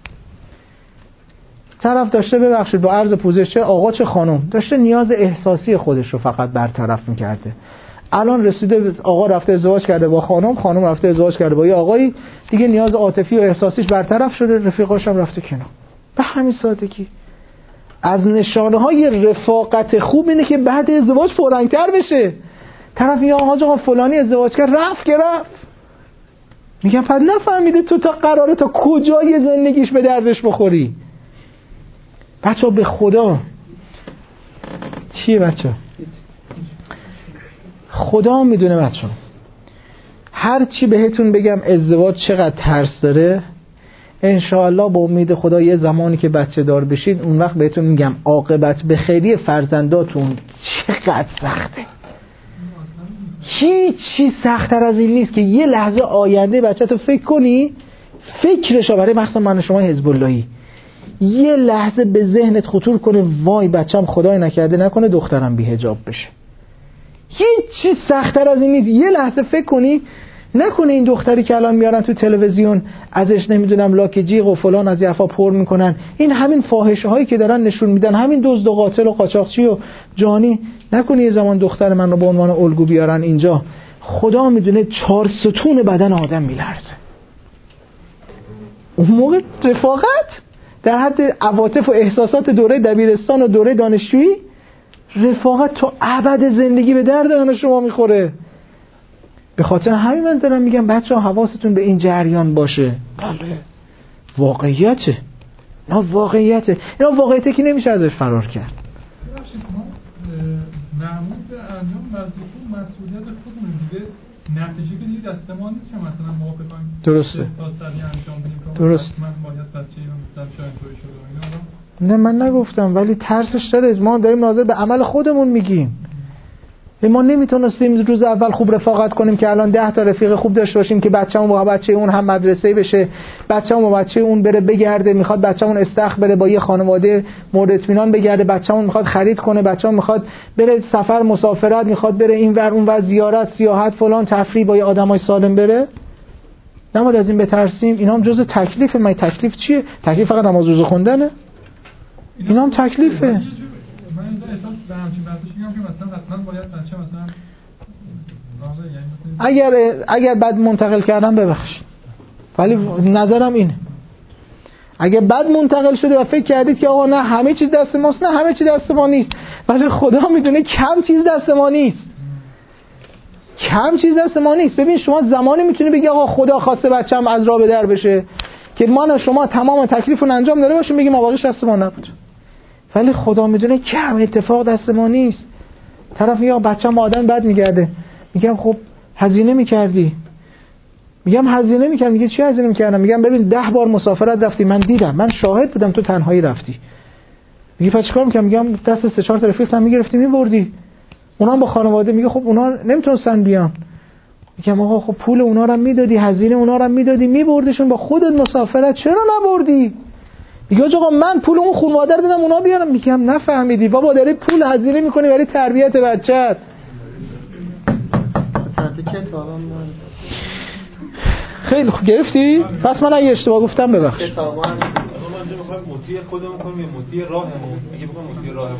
[SPEAKER 2] طرف داشته، ببخشید با عرض پوزش، چه آقا چه خانم، داشته نیاز احساسی خودش رو فقط برطرف میکرده. الان رسیده آقا رفته ازدواج کرده با خانم، خانم رفته ازدواج کرده با یه آقایی دیگه، نیاز عاطفی و احساسیش برطرف شده، رفیقاش هم رفته کنار. به همین سادگی. از نشانه‌های رفاقت خوب اینه که بعد ازدواج پررنگ‌تر بشه. طرف یا آقا فلانی ازدواج کرد رفت. میگم پس نفهمیده تو تا قراره تا کجای زندگیش به دردش بخوری. بچه‌ها به خدا چیه بچه‌ها؟ خدا میدونه بچه‌ها. هر چی بهتون بگم ازدواج چقدر ترس داره، انشاءالله با امید خدا یه زمانی که بچه دار بشید اون وقت بهتون میگم عاقبت به خیری فرزنداتون چقدر سخته. هیچی سخت‌تر از این نیست که یه لحظه آینده بچه‌تو فکر کنی، فکرشو برای مثلا من شما حزب اللهی یه لحظه به ذهنت خطور کنه وای بچه‌م خدای نکرده نکنه دخترم بی حجاب بشه. هیچی سخت‌تر از این نیست. یه لحظه فکر کنی نکنه این دختری که الان میارن تو تلویزیون ازش نمیدونم لاک جیغ و فلان از یفا پر میکنن، این همین فاحشه هایی که دارن نشون میدن، همین دزد و قاتل و قاچاقچی و جانی، نکنه یه زمان دختر من رو به عنوان الگو بیارن اینجا، خدا میدونه 4 ستون بدن آدم میلرزه. اون موقع رفاقت در حد عواطف و احساسات دوره دبیرستان و دوره دانشجویی، رفاقت تا ابد زندگی به درد من شما میخوره. به خاطر همین من دارم میگم بچه‌ها حواستون به این جریان باشه. بله واقعیته، اینا واقعیته که نمیشه ازش فرار کرد.
[SPEAKER 5] معمول به انجام وظیفه مسئولیت خودمون دیگه نتیجه که دیگه دست ما نیست که مثلا ما بخوایم
[SPEAKER 2] درسته
[SPEAKER 5] تا سریع انجام بدیم.
[SPEAKER 2] درست.
[SPEAKER 5] من باید بچه‌ام مثلا اینطوری شده و اینا.
[SPEAKER 2] نه من نگفتم، ولی ترسش داره. ما داریم ناظر به عمل خودمون میگیم. ما نمیتونستیم روز اول خوب رفاقت کنیم که الان 10 تا رفیق خوب داشته باشیم که بچه‌مون با بچه اون هم مدرسه‌ای بشه، بچه‌مون با بچه اون بره بگرده، میخواد بچه‌مون استخر بره با یه خانواده مورد اطمینان بگرده، بچه‌مون میخواد خرید کنه، بچه‌مون میخواد بره سفر مسافرت، میخواد بره این ور اون ور زیارت سیاحت فلان تفریح با یه آدمای سالم بره. نباید از این بترسیم. اینا هم جزء تکلیف. ما تکلیف چیه؟ تکلیف فقط نماز روزه خوندنه؟ اینا هم تکلیفه.
[SPEAKER 5] من اینجا احساس به همچین بحثش میگم که مثلا حتما باید بچه مثلا
[SPEAKER 2] اگر بد منتقل کردم ببخشید، ولی نظرم اینه اگه بد منتقل شده و فکر کردید که آقا نه همه چیز دست ماست، نه همه چیز دست ما نیست، ولی خدا میدونه کم چیز دست ما نیست، کم چیز دست ما نیست. ببین شما زمانی میتونی بگی آقا خدا خواسته بچه‌م از راه به در بشه که ما شما تمام تکلیفون انجام داده باشیم بگیم واقعا دست ما نبود، ولی خدا میدونه کم اتفاق دست ما نیست. طرف میگه بچه‌م آدم بد میگرده، میگم خب هزینه میکردی، میگم هزینه میکردم، میگه چی هزینه میکردم؟ میگم ببین 10 بار مسافرت رفتی، من دیدم، من شاهد بودم تو تنهایی رفتی. میگه پس چیکار میکنم؟ میگم دست 3-4 تا رفیقم میگرفتی میبردی، اونا هم با خانواده. میگه خب اونا نمیتونستن بیان. میگم آقا خب پول اونا رو میدادی، هزینه اونا رو میدادی، میبردیشون با خودت مسافرت، چرا نبردی؟ میگه آقا من پول اون خانواده رو دادم اونا بیارم. میگم نفهمیدی بابا، داری پول هزینه میکنی برای تربیت بچه‌ت. خیلی خوب گرفتی؟ پس من اگه اشتباه گفتم ببخش.
[SPEAKER 5] ما مطیع خودمون کنیم یا مطیع راهمون؟ اگه بخوام مطیع راهمون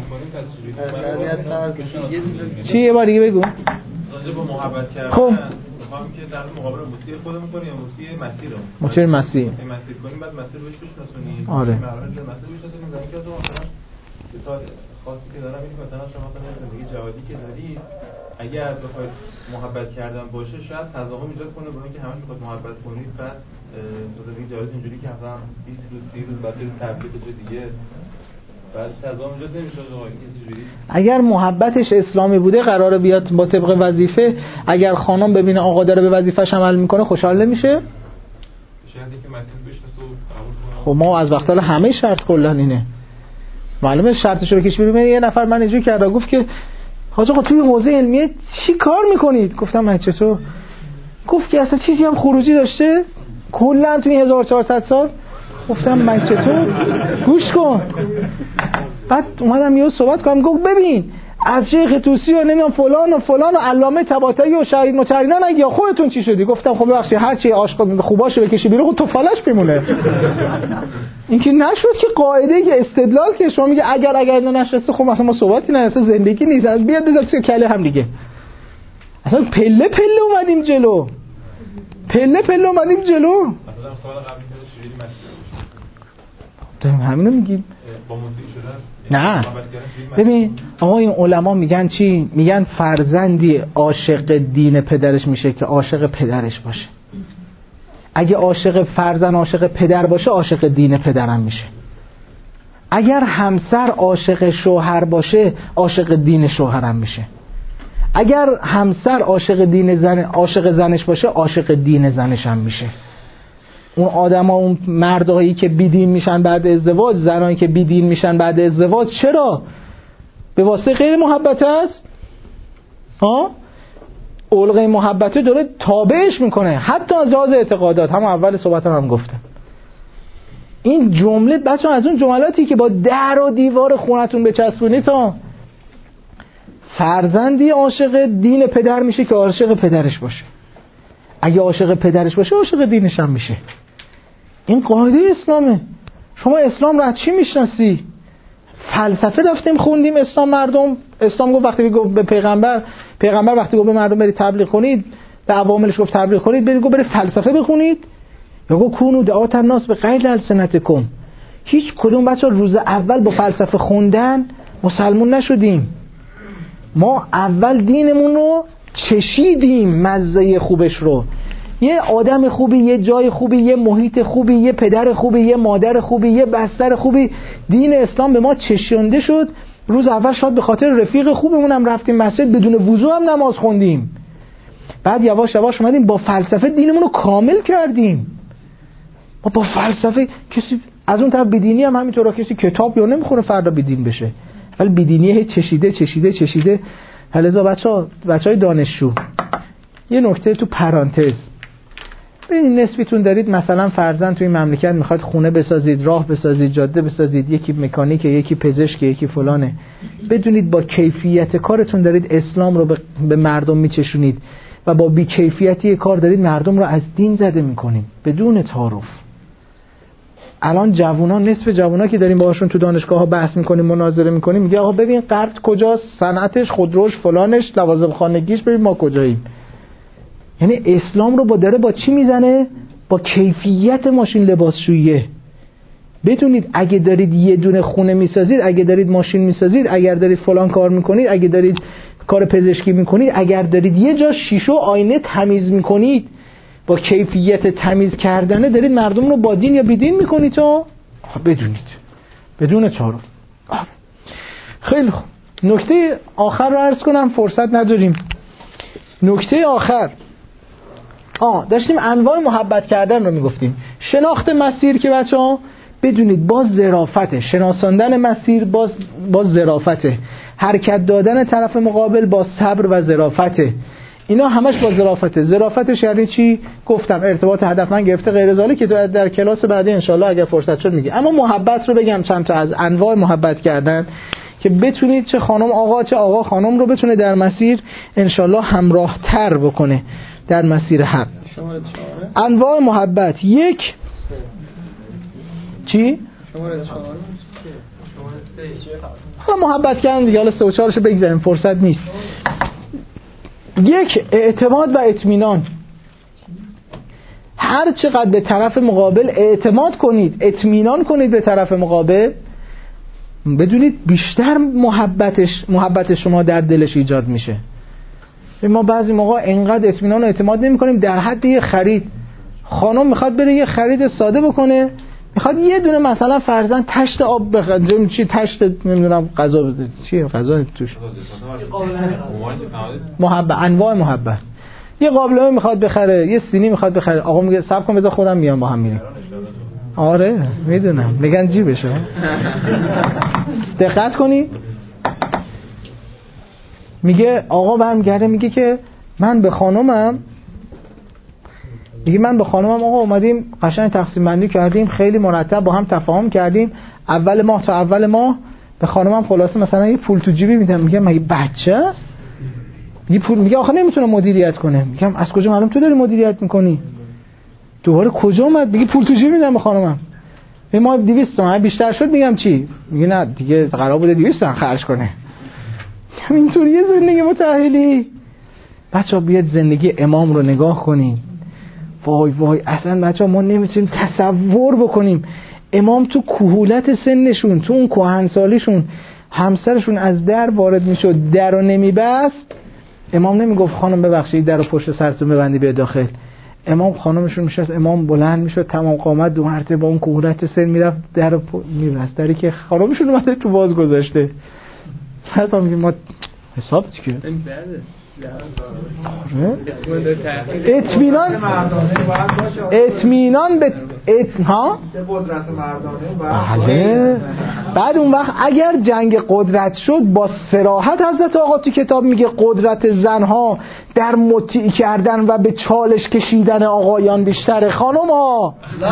[SPEAKER 5] کنیم پس
[SPEAKER 2] چی؟ یه بار دیگه بگو.
[SPEAKER 5] راجع به محبت کردن
[SPEAKER 2] خب
[SPEAKER 5] میخوام که در مقابل مطیع خودمون کنیم یا مطیع مسیرمون؟
[SPEAKER 2] مطیع مسیر.
[SPEAKER 5] مسیر کنیم بعد مسیر بهش بشناسونیم.
[SPEAKER 2] آره.
[SPEAKER 5] مراحل مسیر بشناسونیم در اینکه مثلا مثال خاصی که دارم اینه که مثلا شما مثلا زندگی جهادی که دارید اگر بخواید محبت کردن باشه شاید تضاهم ایجاد کنه با اینکه همش میخواید محبت کنید بعد زندگی جهادی اینجوری که مثلا 20 روز 30 روز بعد تبدیل بشه دیگه بعد تضاهم ایجاد نمیشه.
[SPEAKER 2] اگر محبتش اسلامی بوده قراره بیاد با طبق وظیفه، اگر خانم ببینه آقا داره به وظیفه‌ش عمل میکنه خوشحال نمیشه؟
[SPEAKER 5] شاید اینکه مسئول بشناسه و قبول کنه.
[SPEAKER 2] خب ما از وقتا همه شرط کلا اینه. معلومه شرطشو بکش بیرون. یه نفر من اینجوری کرد گفت که حاج آقا توی حوزه علمیه چی کار میکنید؟ گفتم من چطور؟ گفت که اصلا چیزی هم خروجی داشته کلا توی 1400 سال؟ گفتم من چطور؟ گوش کن. بعد اومدم یه صحبت کنم، گفت ببین از شیخ طوسی و نمیدونم فلان و فلان و علامه طباطبایی و شهید مطهرینا نگی یا خودتون چی شدی؟ گفتم خب ببخشید هر چی عاشق خوباشو بکشی بیرون تو فالش میمونه. این که نشد که قاعده که استدلال که شما میگه اگر نشسته خب مثلا ما صحبتی نه، اصلا زندگی نیست، از بیاد بذار کله هم دیگه. اصلا پله پله اومدیم جلو، پله پله اومدیم جلو.
[SPEAKER 5] مثلا سوال قبلی شیرین مسئول
[SPEAKER 2] داریم همینو میگیم.
[SPEAKER 5] با مطیع شدن
[SPEAKER 2] نه ببین آقا این علما میگن چی؟ میگن فرزندی عاشق دین پدرش میشه که عاشق پدرش باشه. اگه عاشق فرزند عاشق پدر باشه عاشق دین پدرم میشه. اگر همسر عاشق شوهر باشه عاشق دین شوهرم میشه. اگر همسر عاشق دین زن عاشق زنش باشه عاشق دین زنش هم میشه. اون آدما اون مردایی که بیدین میشن بعد ازدواج، زنایی که بیدین میشن بعد ازدواج، چرا؟ به واسطه غیر محبت است؟ علقه محبته داره تابعش میکنه حتی از لحاظ اعتقادات. هم اول صحبتم هم گفتم این جمله بچه‌ها از اون جملاتی که با در و دیوار خونتون بچسبونید تا فرزندی عاشق دین پدر میشه که عاشق پدرش باشه. اگه عاشق پدرش باشه عاشق دینش هم میشه. این قاعده اسلامه. شما اسلام رو از چی میشناسی؟ فلسفه رفتیم خوندیم اسلام. مردم اسلام گفت وقتی گفت به پیغمبر وقتی گفت به مردم برید تبلیغ کنید، به عواملش گفت تبلیغ کنید، برید گفت برید فلسفه بخونید. یا گفت کونوا دعاة الناس بغیر السنتکم. هیچ کدوم بچه‌ها روز اول با فلسفه خوندن مسلمون نشدیم. ما اول دینمون رو چشیدیم، مزه خوبش رو. یه آدم خوبی، یه جای خوبی، یه محیط خوبی، یه پدر خوبی، یه مادر خوبی، یه بستر خوبی، دین اسلام به ما چشیده شد. روز اول شاید به خاطر رفیق خوبمون هم رفتیم مسجد، بدون وضو هم نماز خوندیم. بعد یواش یواش اومدیم با فلسفه دینمون رو کامل کردیم. ما با فلسفه کسی از اون طرف بیدینی هم همینطور، کسی کتاب یا نمیخوره فردا بیدین بشه، ولی بیدینیه چشیده. حالا بچهای دانشجو یه نکته تو پرانتز ببینید، نسبیتون دارید مثلا فرضاً توی مملکت میخواد خونه بسازید، راه بسازید، جاده بسازید، یکی مکانیکه، یکی پزشکه، یکی فلانه، بدونید با کیفیت کارتون دارید اسلام رو به مردم میچشونید و با بیکیفیتی کار دارید مردم رو از دین زده میکنید بدون تعارف. الان جوانان، نصف جوانان که داریم باهاشون تو دانشگاه ها بحث میکنیم، مناظره میکنیم، میگه آقا ببین غرب کجاست، صنعتش، خودروش، فلانش، لوازم خانگیش، ببین ما کجاییم. یعنی اسلام رو با چی میزنه؟ با کیفیت ماشین لباسشوییه. بدونید اگه دارید یه دونه خونه میسازید، اگه دارید ماشین میسازید، اگر دارید فلان کار میکنید، اگه دارید کار پزشکی میکنید، اگر دارید یه جا شیشه و آینه تمیز میکنید، با کیفیت تمیز کردنه دارید مردم رو با دین یا بیدین میکنید. تا بدونید بدون تعارف. خیلی خوب، نکته آخر رو عرض کنم، فرصت نداریم. نکته آخر داشتیم انواع محبت کردن رو میگفتیم. شناخت مسیر که بچه‌ها بدونید باز ظرافته، شناساندن مسیر باز ظرافته، حرکت دادن طرف مقابل با صبر و ظرافته، اینا همش با ظرافته. ظرافتش یعنی چی؟ گفتم ارتباط هدفمند گرفته غیر ذالی که در کلاس بعدی انشالله اگر فرصت شد میگه. اما محبت رو بگم چند تا از انواع محبت کردن که بتونید چه خانم آقا چه آقا خانم رو بتونه در مسیر انشالله همراه تر بکنه در مسیر حق. انواع محبت. یک چی؟ حالا محبت کردن دیگه، حالا 3 و 4 بگذاریم، فرصت نیست. یک، اعتماد و اطمینان. هر چقدر به طرف مقابل اعتماد کنید، اطمینان کنید به طرف مقابل، بدونید بیشتر محبت شما در دلش ایجاد میشه. ما بعضی موقع انقدر اطمینان و اعتماد نمی کنیم در حد یه خرید. خانم میخواد بره یه خرید ساده بکنه، میخواد یه دونه مثلا فرضاً تشت آب بخره، چی تشت نمیدونم غذا بده، چی غذا توش، محبت، انواع محبت. یه قابلمه میخواد بخره، یه سینی میخواد بخره، آقا میگه صبر کن بذار خودم میام با هم میریم. آره میدونم میگن جی بشه. دقت کنی، میگه آقا برمیگرده میگه که من به خانومم آقا اومدیم قشنگ تقسیم بندی کردیم، خیلی مرتب با هم تفاهم کردیم، اول ماه به خانومم خلاصه مثلا یه پول تو جیبی میدم. میگه مگه بچه است؟ میگه آخه نمیتونه مدیریت کنه. میگم از کجا معلوم تو داری مدیریت میکنی؟ دوباره کجا اومد؟ میگه پول تو جیبی میدم به خانومم. ما 200 تومن بیشتر شد. میگم چی؟ میگه نه دیگه قرار بوده 200 تومن خرج کنه. اینطوریه زندگی متأهلی. بچه‌ها بیاد زندگی امام رو نگاه کنیم. وای اصلا بچه‌ها ما نمیتونیم تصور بکنیم. امام تو کهولت سنشون، تو اون کهنسالیشون، همسرشون از در وارد میشد، در رو نمیبست، امام نمیگفت خانم ببخشید در رو پشت سرتون ببندی بیا داخل. امام خانمشون میشست، امام بلند میشد تمام قامت 2 مرتبه با اون کهولت سن میرفت در رو میبست، دری که خانمشون اومده تو باز گذاشته. حتی میگیم ما حساب چیه؟ اطمینان به ها؟
[SPEAKER 4] قدرت مردانه.
[SPEAKER 2] بله. بعد اون وقت اگر جنگ قدرت شد با صراحت حضرت آقا تو کتاب میگه قدرت زنها در مطیع کردن و به چالش کشیدن آقایان بیشتر خانم ها.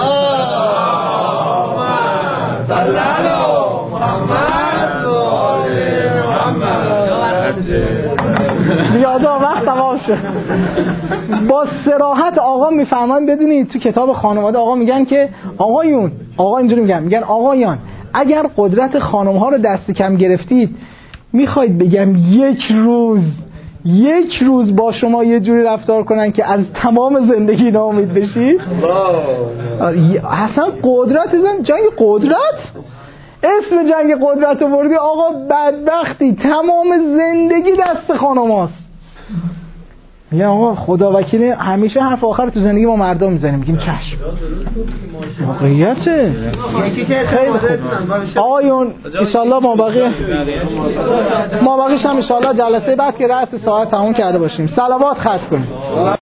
[SPEAKER 2] یادا وقت تمام شد. با صراحت آقا میفهمن. بدونید تو کتاب خانواده آقا میگن که آقا اینجوری میگن آقایان اگر قدرت خانم ها رو دست کم گرفتید، میخواید بگم یک روز با شما یه جوری رفتار کنن که از تمام زندگی ناامید بشید؟ اصلا قدرت جنگ قدرت، اسم جنگ قدرت رو بردی آقا، بدبختی تمام زندگی دست خانم هاست. میگم آقا خدا وکیلی همیشه حرف آخر تو زندگی ما مردم میزنیم، میگیم چشم واقعیته. خیلی خوب آقایون ان شاء الله ما بقیش هم ان شاء الله جلسه بعد که رأس ساعت تموم کرده باشیم صلوات ختم کنیم.